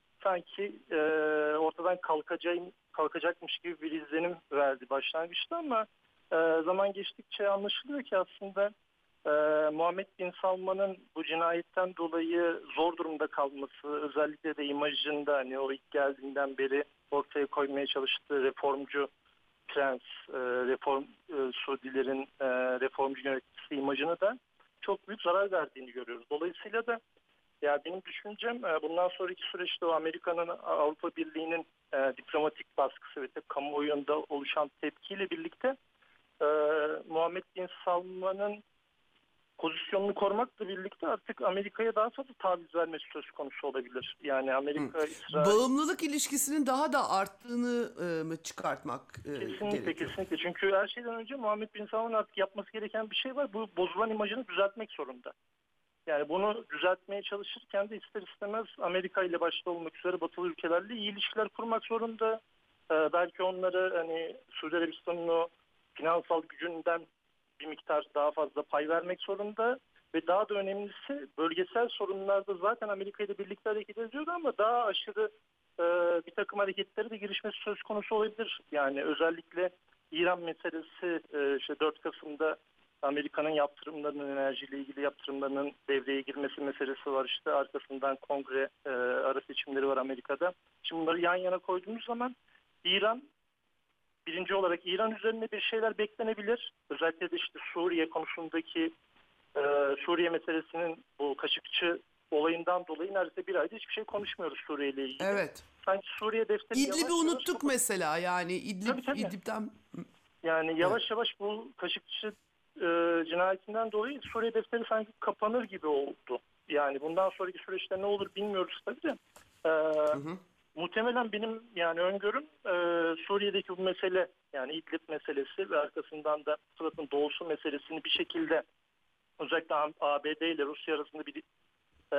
sanki e, ortadan kalkacağım, kalkacakmış gibi bir izlenim verdi başlangıçta ama e, zaman geçtikçe anlaşılıyor ki aslında e, Muhammed Bin Salman'ın bu cinayetten dolayı zor durumda kalması, özellikle de imajında hani o ilk geldiğinden beri ortaya koymaya çalıştığı reformcu prens, e, reform e, Suudilerin e, reformcu yöneticisi imajını da çok büyük zarar verdiğini görüyoruz. Dolayısıyla da ya benim düşüncem bundan sonraki süreçte o Amerika'nın Avrupa Birliği'nin e, diplomatik baskısı ve de kamuoyunda oluşan tepkiyle birlikte e, Muhammed Bin Salman'ın pozisyonunu korumakla birlikte artık Amerika'ya daha fazla taviz vermesi söz konusu olabilir. Yani Amerika, İsrail... Bağımlılık ilişkisinin daha da arttığını e, mı çıkartmak e, Kesinlikle, gerekiyor? kesinlikle. Çünkü her şeyden önce Muhammed Bin Salman artık yapması gereken bir şey var. Bu bozulan imajını düzeltmek zorunda. Yani bunu düzeltmeye çalışırken de ister istemez Amerika ile başta olmak üzere batılı ülkelerle iyi ilişkiler kurmak zorunda. Ee, belki onları hani Suudi Arabistan'ın o finansal gücünden bir miktar daha fazla pay vermek zorunda. Ve daha da önemlisi bölgesel sorunlarda zaten Amerika ile birlikte hareket ediyordu ama daha aşırı e, bir takım hareketleri de girişmesi söz konusu olabilir. Yani özellikle İran meselesi e, işte dört Kasım'da Amerika'nın yaptırımlarının, enerjiyle ilgili yaptırımlarının devreye girmesi meselesi var. İşte arkasından kongre e, ara seçimleri var Amerika'da. Şimdi bunları yan yana koyduğumuz zaman İran, birinci olarak İran üzerine bir şeyler beklenebilir. Özellikle de işte Suriye konusundaki e, Suriye meselesinin bu Kaşıkçı olayından dolayı neredeyse bir ayda hiçbir şey konuşmuyoruz Suriye ile ilgili. Evet. Sanki Suriye defteri İdlib'i yavaş yavaş unuttuk kapat- mesela yani İdlib, Tabii, tabii. İdlib'den Yani yavaş yavaş bu Kaşıkçı e, cinayetinden dolayı Suriye defteri sanki kapanır gibi oldu. Yani bundan sonraki süreçte ne olur bilmiyoruz tabii de. E, hı. Muhtemelen benim yani öngörüm e, Suriye'deki bu mesele yani İdlib meselesi ve arkasından da Fırat'ın doğusu meselesini bir şekilde özellikle A B D ile Rusya arasında bir e,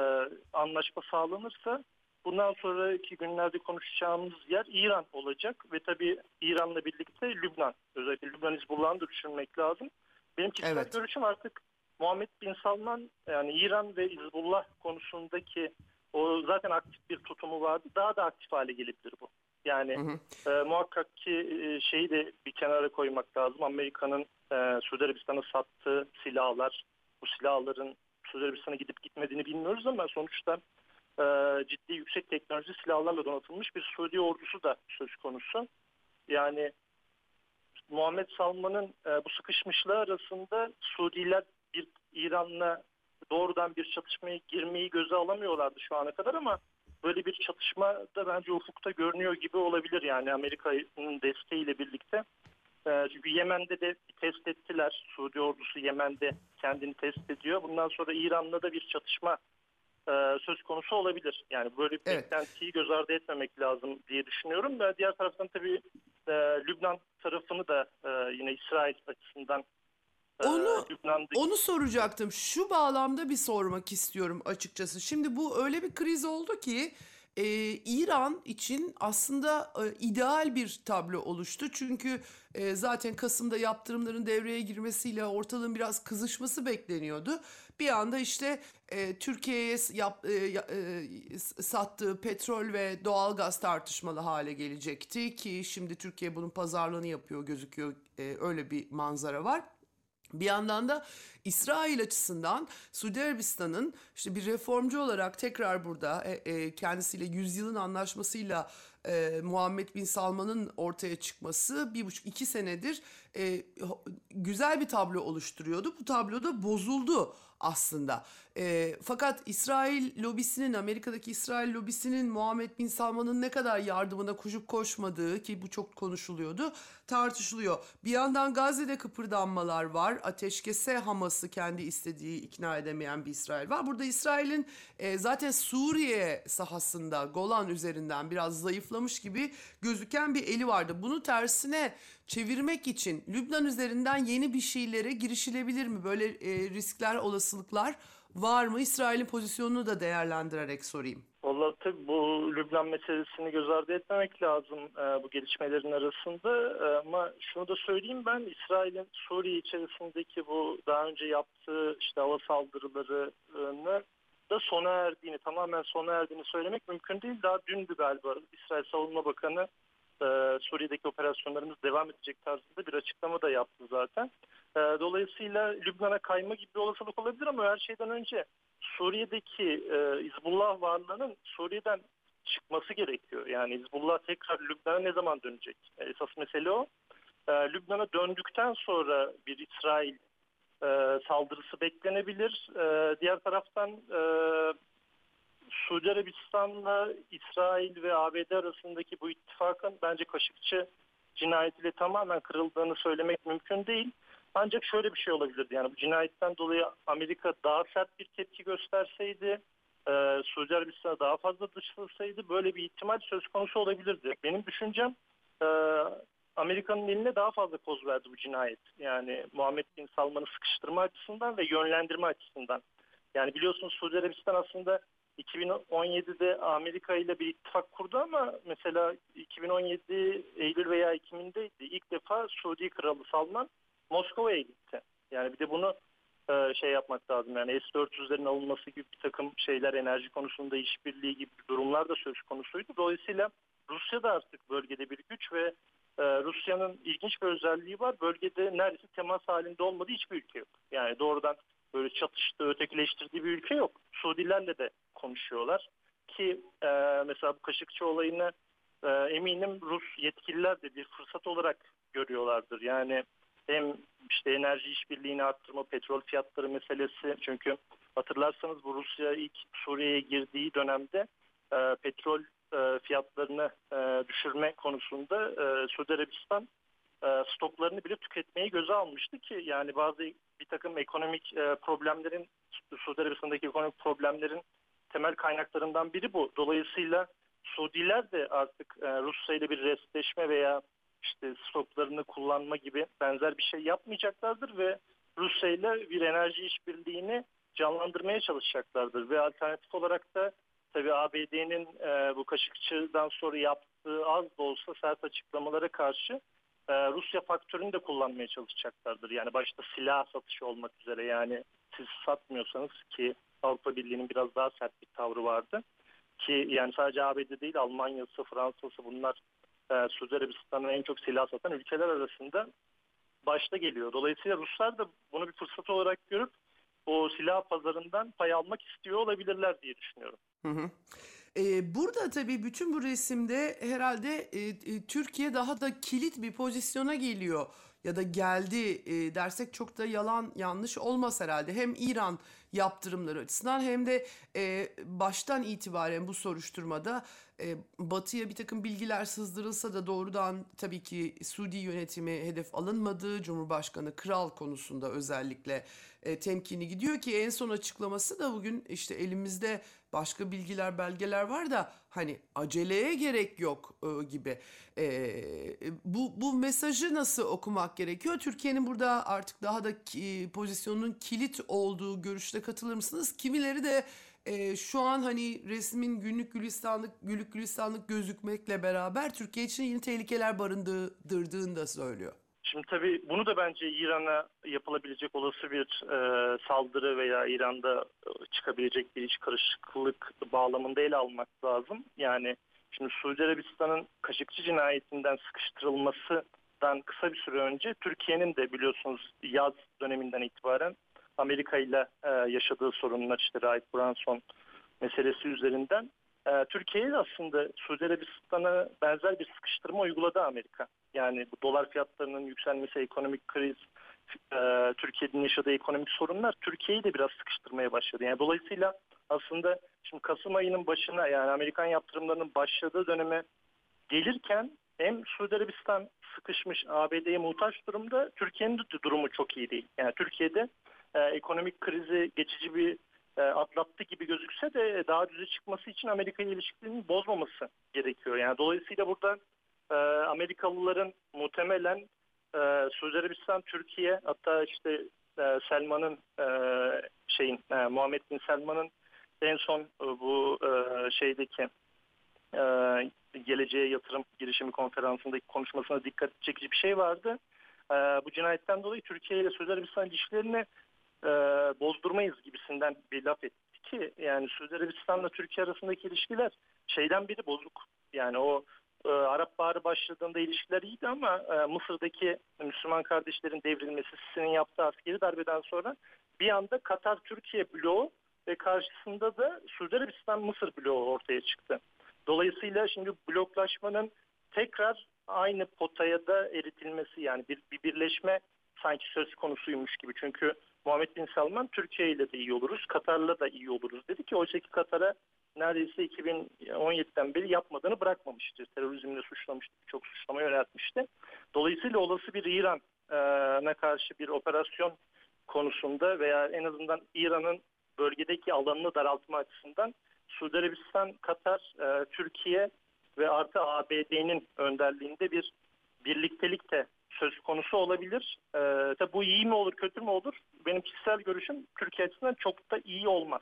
anlaşma sağlanırsa bundan sonraki günlerde konuşacağımız yer İran olacak ve tabii İran'la birlikte Lübnan. Özellikle Lübnan Hizbullah'ını da düşünmek lazım. Benim kişisel Evet. görüşüm artık Muhammed Bin Salman yani İran ve Hizbullah konusundaki o zaten aktif bir tutumu vardı. Daha da aktif hale gelebilir bu. Yani Hı hı. e, muhakkak ki e, şeyi de bir kenara koymak lazım. Amerika'nın e, Suudi Arabistan'a sattığı silahlar, bu silahların Suudi Arabistan'a gidip gitmediğini bilmiyoruz ama sonuçta e, ciddi yüksek teknoloji silahlarla donatılmış bir Suudi ordusu da söz konusu. Yani Muhammed Salman'ın e, bu sıkışmışlığı arasında Suudiler bir İran'la doğrudan bir çatışmaya girmeyi göze alamıyorlardı şu ana kadar ama böyle bir çatışma da bence ufukta görünüyor gibi olabilir yani Amerika'nın desteğiyle birlikte. E, çünkü Yemen'de de bir test ettiler. Suudi ordusu Yemen'de kendini test ediyor. Bundan sonra İran'la da bir çatışma e, söz konusu olabilir. Yani böyle bir Evet. beklentiyi göz ardı etmemek lazım diye düşünüyorum. Ve diğer taraftan tabii e, Lübnan tarafını da e, yine İsrail açısından e, Onu Lübnan'daki onu soracaktım. Şu bağlamda bir sormak istiyorum açıkçası. Şimdi bu öyle bir kriz oldu ki e, İran için aslında e, ideal bir tablo oluştu. Çünkü e, zaten Kasım'da yaptırımların devreye girmesiyle ortalığın biraz kızışması bekleniyordu. Bir anda işte e, Türkiye'ye s- yap, e, ya- e, s- sattığı petrol ve doğalgaz tartışmalı hale gelecekti ki şimdi Türkiye bunun pazarlığını yapıyor gözüküyor. E, öyle bir manzara var. Bir yandan da İsrail açısından Suudi Arabistan'ın işte bir reformcu olarak tekrar burada e, e, kendisiyle yüzyılın anlaşmasıyla e, Muhammed Bin Salman'ın ortaya çıkması bir buçuk iki senedir e, ho- güzel bir tablo oluşturuyordu. Bu tablo da bozuldu aslında. E, fakat İsrail lobisinin, Amerika'daki İsrail lobisinin Muhammed Bin Salman'ın ne kadar yardımına koşup koşmadığı ki bu çok konuşuluyordu, tartışılıyor. Bir yandan Gazze'de kıpırdanmalar var. Ateşkese Hamas'ı kendi istediği ikna edemeyen bir İsrail var. Burada İsrail'in e, zaten Suriye sahasında Golan üzerinden biraz zayıflamış gibi gözüken bir eli vardı. Bunu tersine çevirmek için Lübnan üzerinden yeni bir şeylere girişilebilir mi? Böyle e, riskler, olasılıklar var mı? İsrail'in pozisyonunu da değerlendirerek sorayım. Vallahi tabii bu Lübnan meselesini göz ardı etmemek lazım e, bu gelişmelerin arasında. E, ama şunu da söyleyeyim, ben İsrail'in Suriye içerisindeki bu daha önce yaptığı işte hava saldırılarını da sona erdiğini, tamamen sona erdiğini söylemek mümkün değil. Daha dündü galiba İsrail Savunma Bakanı e, Suriye'deki operasyonlarımız devam edecek tarzında bir açıklama da yaptı zaten. E, dolayısıyla Lübnan'a kayma gibi bir olasılık olabilir ama her şeyden önce Suriye'deki e, Hizbullah varlığının Suriye'den çıkması gerekiyor. Yani Hizbullah tekrar Lübnan'a ne zaman dönecek? E, esas mesele o. E, Lübnan'a döndükten sonra bir İsrail e, saldırısı beklenebilir. E, diğer taraftan e, Suudi Arabistan'la İsrail ve A B D arasındaki bu ittifakın bence Kaşıkçı cinayetiyle tamamen kırıldığını söylemek mümkün değil. Ancak şöyle bir şey olabilirdi. Yani bu cinayetten dolayı Amerika daha sert bir tepki gösterseydi, e, Suudi Arabistan'a daha fazla dışlasaydı böyle bir ihtimal söz konusu olabilirdi. Benim düşüncem e, Amerika'nın eline daha fazla koz verdi bu cinayet. Yani Muhammed Bin Salman'ı sıkıştırma açısından ve yönlendirme açısından. Yani biliyorsunuz Suudi Arabistan aslında iki bin on yedide Amerika ile bir ittifak kurdu ama mesela iki bin on yedi Eylül veya Ekim'indeydi. İlk defa Suudi Kralı Salman Moskova'ya gitti. Yani bir de bunu e, şey yapmak lazım. Yani S dört yüzlerin alınması gibi bir takım şeyler, enerji konusunda işbirliği gibi durumlar da söz konusuydu. Dolayısıyla Rusya da artık bölgede bir güç ve e, Rusya'nın ilginç bir özelliği var. Bölgede neredeyse temas halinde olmadığı hiçbir ülke yok. Yani doğrudan böyle çatıştığı, ötekileştirdiği bir ülke yok. Suudilerle de konuşuyorlar ki e, mesela bu Kaşıkçı olayını e, eminim Rus yetkililer de bir fırsat olarak görüyorlardır. Yani hem işte enerji işbirliğini arttırma, petrol fiyatları meselesi. Çünkü hatırlarsanız bu Rusya ilk Suriye'ye girdiği dönemde e, petrol e, fiyatlarını e, düşürme konusunda e, Suudi Arabistan e, stoklarını bile tüketmeyi göze almıştı ki yani bazı bir takım ekonomik e, problemlerin, Suudi Arabistan'daki ekonomik problemlerin temel kaynaklarından biri bu. Dolayısıyla Suudiler de artık e, Rusya ile bir restleşme veya işte stoklarını kullanma gibi benzer bir şey yapmayacaklardır ve Rusya ile bir enerji işbirliğini canlandırmaya çalışacaklardır. Ve alternatif olarak da tabii A B D'nin e, bu Kaşıkçı'dan sonra yaptığı az da olsa sert açıklamalara karşı e, Rusya faktörünü de kullanmaya çalışacaklardır. Yani başta silah satışı olmak üzere, yani siz satmıyorsanız, ki Avrupa Birliği'nin biraz daha sert bir tavrı vardı. Ki yani sadece A B D değil, Almanya'sı, Fransa'sı, bunlar e, Suudi Arabistan'a en çok silah satan ülkeler arasında başta geliyor. Dolayısıyla Ruslar da bunu bir fırsat olarak görüp o silah pazarından pay almak istiyor olabilirler diye düşünüyorum. Hı hı. Ee, burada tabii bütün bu resimde herhalde e, e, Türkiye daha da kilit bir pozisyona geliyor ya da geldi e, dersek çok da yalan yanlış olmaz herhalde. Hem İran yaptırımları açısından hem de e, baştan itibaren bu soruşturmada e, Batı'ya bir takım bilgiler sızdırılsa da doğrudan tabii ki Suudi yönetimi hedef alınmadı. Cumhurbaşkanı Kral konusunda özellikle e, temkini gidiyor ki en son açıklaması da bugün işte elimizde başka bilgiler, belgeler var da hani aceleye gerek yok e, gibi. E, bu bu mesajı nasıl okumak gerekiyor? Türkiye'nin burada artık daha da ki, pozisyonunun kilit olduğu görüşte katılır mısınız? Kimileri de e, şu an hani resmin günlük gülistanlık, güllük gülistanlık gözükmekle beraber Türkiye için yeni tehlikeler barındırdığını da söylüyor. Şimdi tabii bunu da bence İran'a yapılabilecek olası bir e, saldırı veya İran'da çıkabilecek bir iç karışıklık bağlamında ele almak lazım. Yani şimdi Suudi Arabistan'ın Kaşıkçı cinayetinden sıkıştırılmasından kısa bir süre önce Türkiye'nin de biliyorsunuz yaz döneminden itibaren Amerika ile e, yaşadığı sorunlar işte Raif Branson meselesi üzerinden e, Türkiye'ye aslında Suudi Arabistan'a benzer bir sıkıştırma uyguladı Amerika. Yani bu dolar fiyatlarının yükselmesi, ekonomik kriz, e, Türkiye'nin yaşadığı ekonomik sorunlar Türkiye'yi de biraz sıkıştırmaya başladı. Yani dolayısıyla aslında şimdi Kasım ayının başına yani Amerikan yaptırımlarının başladığı döneme gelirken hem Suudi Arabistan sıkışmış A B D'ye muhtaç durumda, Türkiye'nin de durumu çok iyi değil. Yani Türkiye'de e, ekonomik krizi geçici bir e, atlattı gibi gözükse de daha düze çıkması için Amerika ile ilişkilerini bozmaması gerekiyor. Yani dolayısıyla burada e, Amerikalıların muhtemelen e, Suudi Arabistan, Türkiye hatta işte e, Selman'ın e, şeyin e, Muhammed Bin Selman'ın en son e, bu e, şeydeki e, geleceğe yatırım girişimi konferansındaki konuşmasına dikkat çekici bir şey vardı. E, bu cinayetten dolayı Türkiye ile Suudi Arabistan ilişkilerini e, bozdurmayız gibisinden bir laf etti ki yani Suudi Arabistan'la Türkiye arasındaki ilişkiler şeyden biri bozuk. Yani o e, Arap Baharı başladığında ilişkiler iyiydi ama e, Mısır'daki Müslüman kardeşlerin devrilmesi, Sisi'nin yaptığı askeri darbeden sonra bir anda Katar-Türkiye bloğu ve karşısında da Suudi Arabistan-Mısır bloğu ortaya çıktı. Dolayısıyla şimdi bloklaşmanın tekrar aynı potaya da eritilmesi yani bir, bir birleşme sanki söz konusuymuş gibi. Çünkü Muhammed Bin Salman Türkiye ile de iyi oluruz, Katar'la da iyi oluruz dedi ki oysa ki Katar'a neredeyse iki bin on yediden beri yapmadığını bırakmamıştı. Terörizmle suçlamıştı, çok suçlama yöneltmişti. Dolayısıyla olası bir İran'a karşı bir operasyon konusunda veya en azından İran'ın bölgedeki alanını daraltma açısından Suudi Arabistan, Katar, e, Türkiye ve artı A B D'nin önderliğinde bir birliktelik de söz konusu olabilir. E, tabi bu iyi mi olur, kötü mü olur? Benim kişisel görüşüm Türkiye açısından çok da iyi olmaz.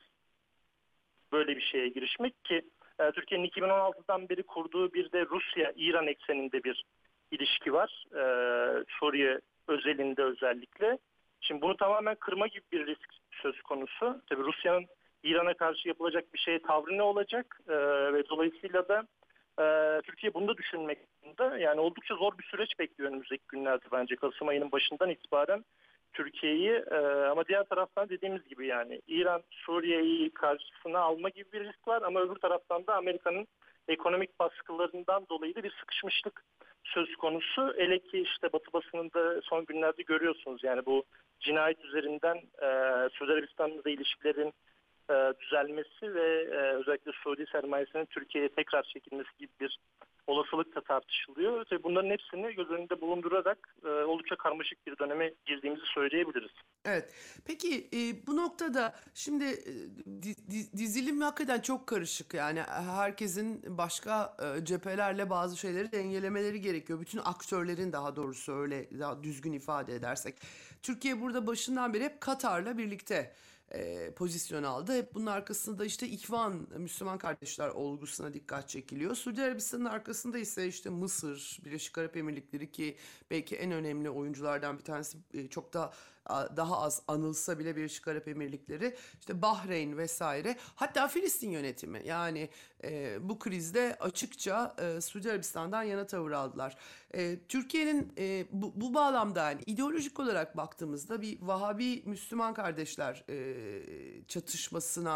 Böyle bir şeye girişmek ki e, Türkiye'nin iki bin on altıdan beri kurduğu bir de Rusya-İran ekseninde bir ilişki var. E, Suriye özelinde özellikle. Şimdi bunu tamamen kırma gibi bir risk söz konusu. Tabii Rusya'nın İran'a karşı yapılacak bir şeye tavrı ne olacak? Ee, ve dolayısıyla da e, Türkiye bunu da düşünmek zorunda. Yani oldukça zor bir süreç bekliyor önümüzdeki günlerde bence Kasım ayının başından itibaren Türkiye'yi. E, ama diğer taraftan dediğimiz gibi yani İran Suriye'yi karşısına alma gibi bir risk var ama öbür taraftan da Amerika'nın ekonomik baskılarından dolayı da bir sıkışmışlık söz konusu. Hele ki işte Batı basınında son günlerde görüyorsunuz yani bu cinayet üzerinden e, Suudi Arabistan'la da ilişkilerin e, düzelmesi ve e, özellikle Suudi sermayesinin Türkiye'ye tekrar çekilmesi gibi bir olasılık da tartışılıyor. Tabii bunların hepsini göz önünde bulundurarak e, oldukça karmaşık bir döneme girdiğimizi söyleyebiliriz. Evet. Peki e, bu noktada şimdi e, di- di- dizilim hakikaten çok karışık. Yani herkesin başka e, cephelerle bazı şeyleri dengelemeleri gerekiyor. Bütün aktörlerin daha doğrusu öyle daha düzgün ifade edersek. Türkiye burada başından beri hep Katar'la birlikte e, pozisyon aldı. Hep bunun arkasında işte İhvan, Müslüman kardeşler olgusuna dikkat çekiliyor. Suudi Arabistan'ın arkasında ise işte Mısır, Birleşik Arap Emirlikleri ki belki en önemli oyunculardan bir tanesi e, çok da a, daha az anılsa bile Birleşik Arap Emirlikleri, işte Bahreyn vesaire. Hatta Filistin yönetimi yani e, bu krizde açıkça e, Suudi Arabistan'dan yana tavır aldılar. E, Türkiye'nin e, bu, bu bağlamda yani ideolojik olarak baktığımızda bir Vahabi Müslüman kardeşler e, çatışmasına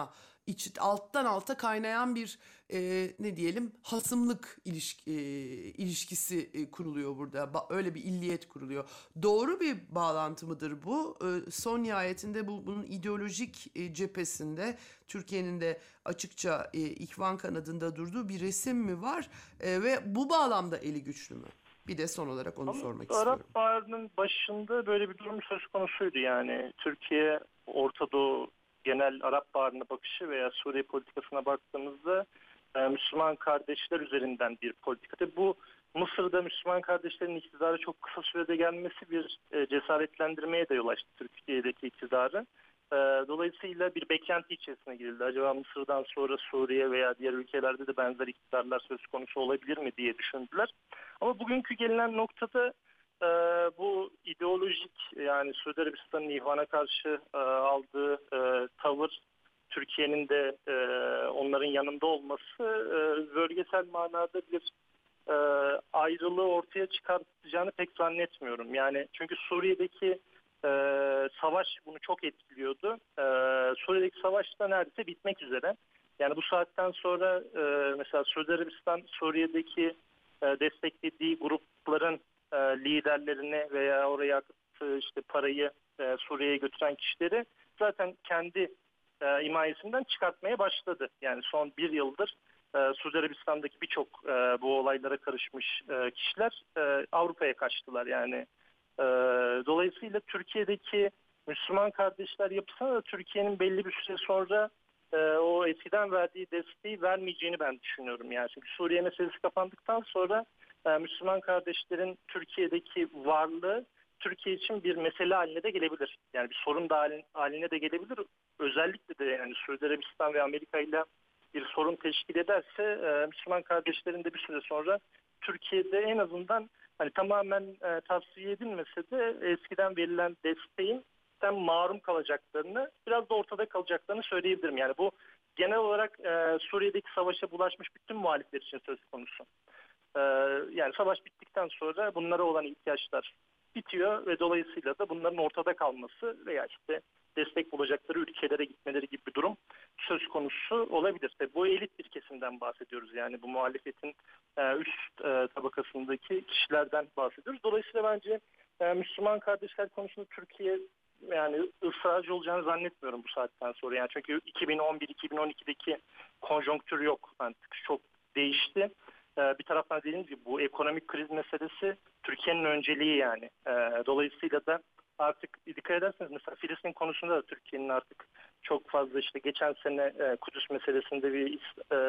iç, alttan alta kaynayan bir e, ne diyelim hasımlık ilişki, e, ilişkisi e, kuruluyor burada. Ba- öyle bir illiyet kuruluyor. Doğru bir bağlantı mıdır bu? E, son nihayetinde bu bunun ideolojik e, cephesinde Türkiye'nin de açıkça e, İhvan kanadında durduğu bir resim mi var? E, ve bu bağlamda eli güçlü mü? Bir de son olarak onu Ama sormak Arap istiyorum. Baharı'nın başında böyle bir durum söz konusuydu yani. Türkiye, Orta Doğu genel Arap Baharı'na bakışı veya Suriye politikasına baktığımızda e, Müslüman kardeşler üzerinden bir politika. Bu Mısır'da Müslüman kardeşlerin iktidara çok kısa sürede gelmesi bir e, cesaretlendirmeye de yol açtı Türkiye'deki iktidarı. E, dolayısıyla bir beklenti içerisine girildi. Acaba Mısır'dan sonra Suriye veya diğer ülkelerde de benzer iktidarlar söz konusu olabilir mi diye düşündüler. Ama bugünkü gelinen noktada e, bu ideolojik yani Suudi Arabistan'ın İhvan'a karşı e, aldığı e, tavır, Türkiye'nin de e, onların yanında olması e, bölgesel manada bir e, ayrılığı ortaya çıkartacağını pek zannetmiyorum. Yani çünkü Suriye'deki e, savaş bunu çok etkiliyordu. E, Suriye'deki savaş da neredeyse bitmek üzere. Yani bu saatten sonra e, mesela Suudi Arabistan Suriye'deki e, desteklediği grupların e, liderlerini veya oraya akıttığı işte parayı e, Suriye'ye götüren kişileri zaten kendi e, himayesinden çıkartmaya başladı. Yani son bir yıldır e, Suudi Arabistan'daki birçok e, bu olaylara karışmış e, kişiler e, Avrupa'ya kaçtılar. Yani e, dolayısıyla Türkiye'deki Müslüman kardeşler yapısına da Türkiye'nin belli bir süre sonra e, o eskiden verdiği desteği vermeyeceğini ben düşünüyorum. Yani çünkü Suriye meselesi kapandıktan sonra e, Müslüman kardeşlerin Türkiye'deki varlığı Türkiye için bir mesele haline de gelebilir. Yani bir sorun da haline de gelebilir. Özellikle de yani Suudi Arabistan ve Amerika ile bir sorun teşkil ederse e, Müslüman kardeşlerin de bir süre sonra Türkiye'de en azından hani tamamen e, tavsiye edilmese de eskiden verilen desteğin tam marum kalacaklarını, biraz da ortada kalacaklarını söyleyebilirim. Yani bu genel olarak e, Suriye'deki savaşa bulaşmış bütün muhalifler için söz konusu. E, yani savaş bittikten sonra bunlara olan ihtiyaçlar bitiyor ve dolayısıyla da bunların ortada kalması veya işte destek bulacakları ülkelere gitmeleri gibi bir durum söz konusu olabilir. Ve bu elit bir kesimden bahsediyoruz. Yani bu muhalefetin e, üst e, tabakasındaki kişilerden bahsediyoruz. Dolayısıyla bence e, Müslüman kardeşler konusunda Türkiye yani ısrarcı olacağını zannetmiyorum bu saatten sonra. Yani çünkü iki bin on bir iki bin on ikideki konjonktür yok. Artık çok değişti. Bir taraftan dediğiniz gibi bu ekonomik kriz meselesi Türkiye'nin önceliği yani. Dolayısıyla da artık dikkat ederseniz mesela Filistin konusunda da Türkiye'nin artık çok fazla işte geçen sene Kudüs meselesinde bir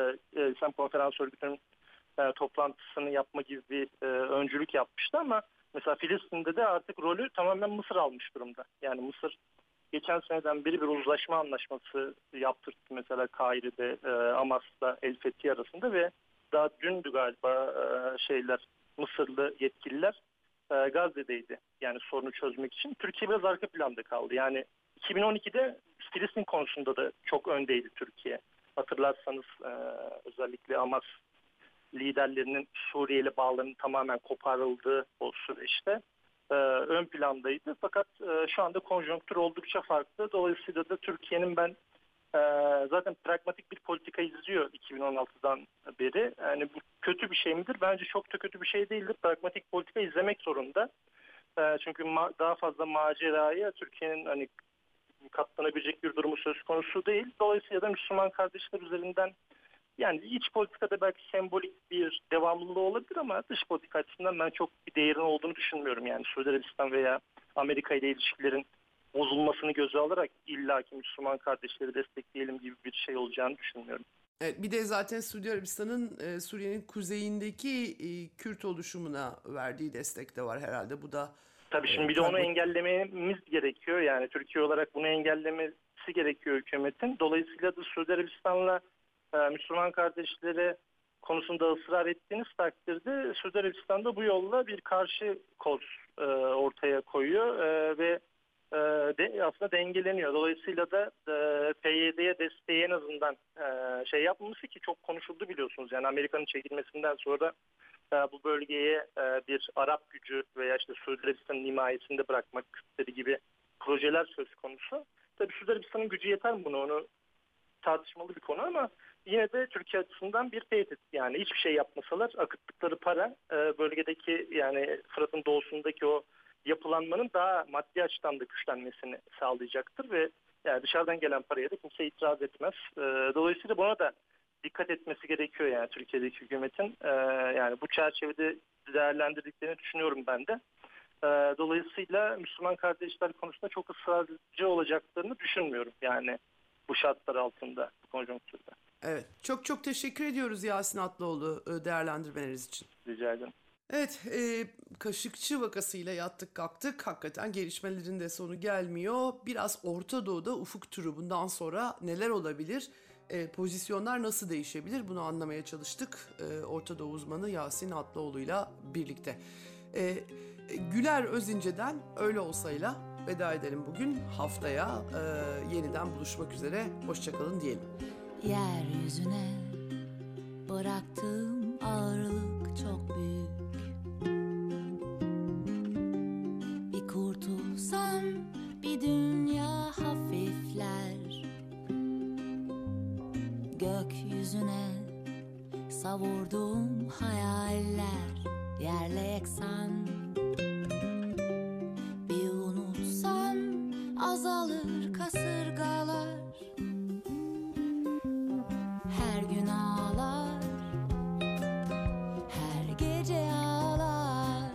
İslam Konferans Örgütü'nün toplantısını yapma gibi bir öncülük yapmıştı ama mesela Filistin'de de artık rolü tamamen Mısır almış durumda. Yani Mısır geçen seneden beri bir uzlaşma anlaşması yaptırdı mesela Kahire'de, Amas'ta, El Fethi arasında ve daha dündü galiba şeyler Mısırlı yetkililer Gazze'deydi. Yani sorunu çözmek için. Türkiye biraz arka planda kaldı. Yani iki bin on ikide Filistin konusunda da çok öndeydi Türkiye. Hatırlarsanız özellikle Hamas liderlerinin Suriye ile bağlarının tamamen koparıldığı o süreçte ön plandaydı. Fakat şu anda konjonktür oldukça farklı. Dolayısıyla da Türkiye'nin ben zaten pragmatik bir politika izliyor iki bin on altıdan beri. Yani bu kötü bir şey midir? Bence çok da kötü bir şey değildir. Pragmatik politika izlemek zorunda. Çünkü daha fazla maceraya Türkiye'nin hani katlanabilecek bir durumu söz konusu değil. Dolayısıyla da Müslüman kardeşler üzerinden yani iç politikada belki sembolik bir devamlılığı olabilir ama dış politika açısından ben çok bir değerin olduğunu düşünmüyorum. Yani Suudi Arabistan veya Amerika ile ilişkilerin bozulmasını göze alarak illaki Müslüman kardeşleri destekleyelim gibi bir şey olacağını düşünmüyorum. Evet, bir de zaten Suudi Arabistan'ın e, Suriye'nin kuzeyindeki e, Kürt oluşumuna verdiği destek de var herhalde. Bu da Tabii şimdi e, bir de onu pragmatik... engellememiz gerekiyor. Yani Türkiye olarak bunu engellemesi gerekiyor hükümetin. Dolayısıyla da Suudi Arabistan'la e, Müslüman kardeşleri konusunda ısrar ettiğiniz takdirde Suudi Arabistan'da bu yolla bir karşı koz e, ortaya koyuyor e, ve e, de, aslında dengeleniyor. Dolayısıyla da e, P Y D'ye desteği en azından e, şey yapmaması ki çok konuşuldu biliyorsunuz. Yani Amerika'nın çekilmesinden sonra e, bu bölgeye e, bir Arap gücü veya işte Suudi Arabistan'ın himayesinde bırakmak istediği gibi projeler söz konusu. Tabii Suudi Arabistan'ın gücü yeter mi bunu onu tartışmalı bir konu ama yine de Türkiye açısından bir tehdit. Yani hiçbir şey yapmasalar akıttıkları para e, bölgedeki yani Fırat'ın doğusundaki o yapılanmanın daha maddi açıdan da güçlenmesini sağlayacaktır ve yani dışarıdan gelen paraya da kimse itiraz etmez. E, dolayısıyla buna da dikkat etmesi gerekiyor yani Türkiye'deki hükümetin. E, yani bu çerçevede değerlendirdiklerini düşünüyorum ben de. E, dolayısıyla Müslüman kardeşler konusunda çok ısrarcı olacaklarını düşünmüyorum yani bu şartlar altında, bu konjonktürde. Evet, çok çok teşekkür ediyoruz Yasin Atlıoğlu e, değerlendirmeleriniz için. Rica ederim. Evet, e, Kaşıkçı vakasıyla yattık kalktık. Hakikaten gelişmelerin de sonu gelmiyor. Biraz Orta Doğu'da ufuk turu, bundan sonra neler olabilir? E, pozisyonlar nasıl değişebilir? Bunu anlamaya çalıştık. E, Orta Doğu uzmanı Yasin Atlıoğlu'yla birlikte. E, Güler Özince'den Öyle Olsa'yla veda edelim bugün. Haftaya e, yeniden buluşmak üzere. Hoşçakalın diyelim. Yeryüzüne bıraktığım ağırlık çok büyük. Bir kurtulsam bir dünya hafifler. Gökyüzüne savurduğum hayaller yerle yeksan. Bir unutsam azalır kasırgalar. Her gün ağlar, her gece ağlar.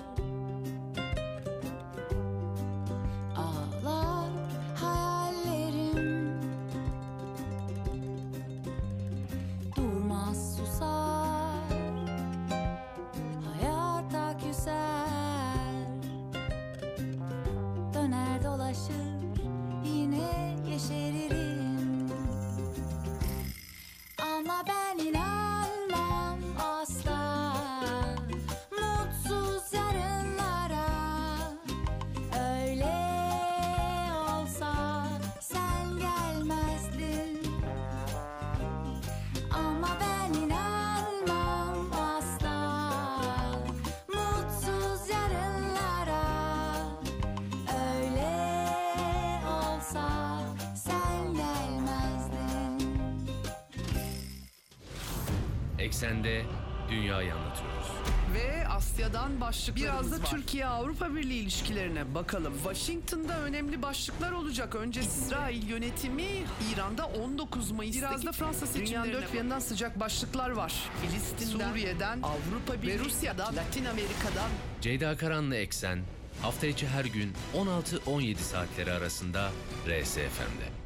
Ağlar hayallerim, durmaz susar, hayata küser. Döner dolaşır yine yeşeririm. Ama ben inanmam asla mutsuz yarınlara. Öyle olsa sen gelmezdin. Ama ben inanmam asla mutsuz yarınlara. Öyle olsa sen gelmezdin. Eksende dünyayı anlatıyoruz. Ve Asya'dan başlıklarımız Biraz da Türkiye-Avrupa Birliği ilişkilerine bakalım. Washington'da önemli başlıklar olacak. Önce İsrail yönetimi, İran'da on dokuz Mayıs'taki Biraz da Fransa seçimlerine Dünyanın dört bir yanından sıcak başlıklar var. Filistin'den, Suriye'den, Avrupa Birliği ve Rusya'dan, Latin Amerika'dan. Ceyda Karan'la Eksen hafta içi her gün on altı on yedi saatleri arasında R S F M'de.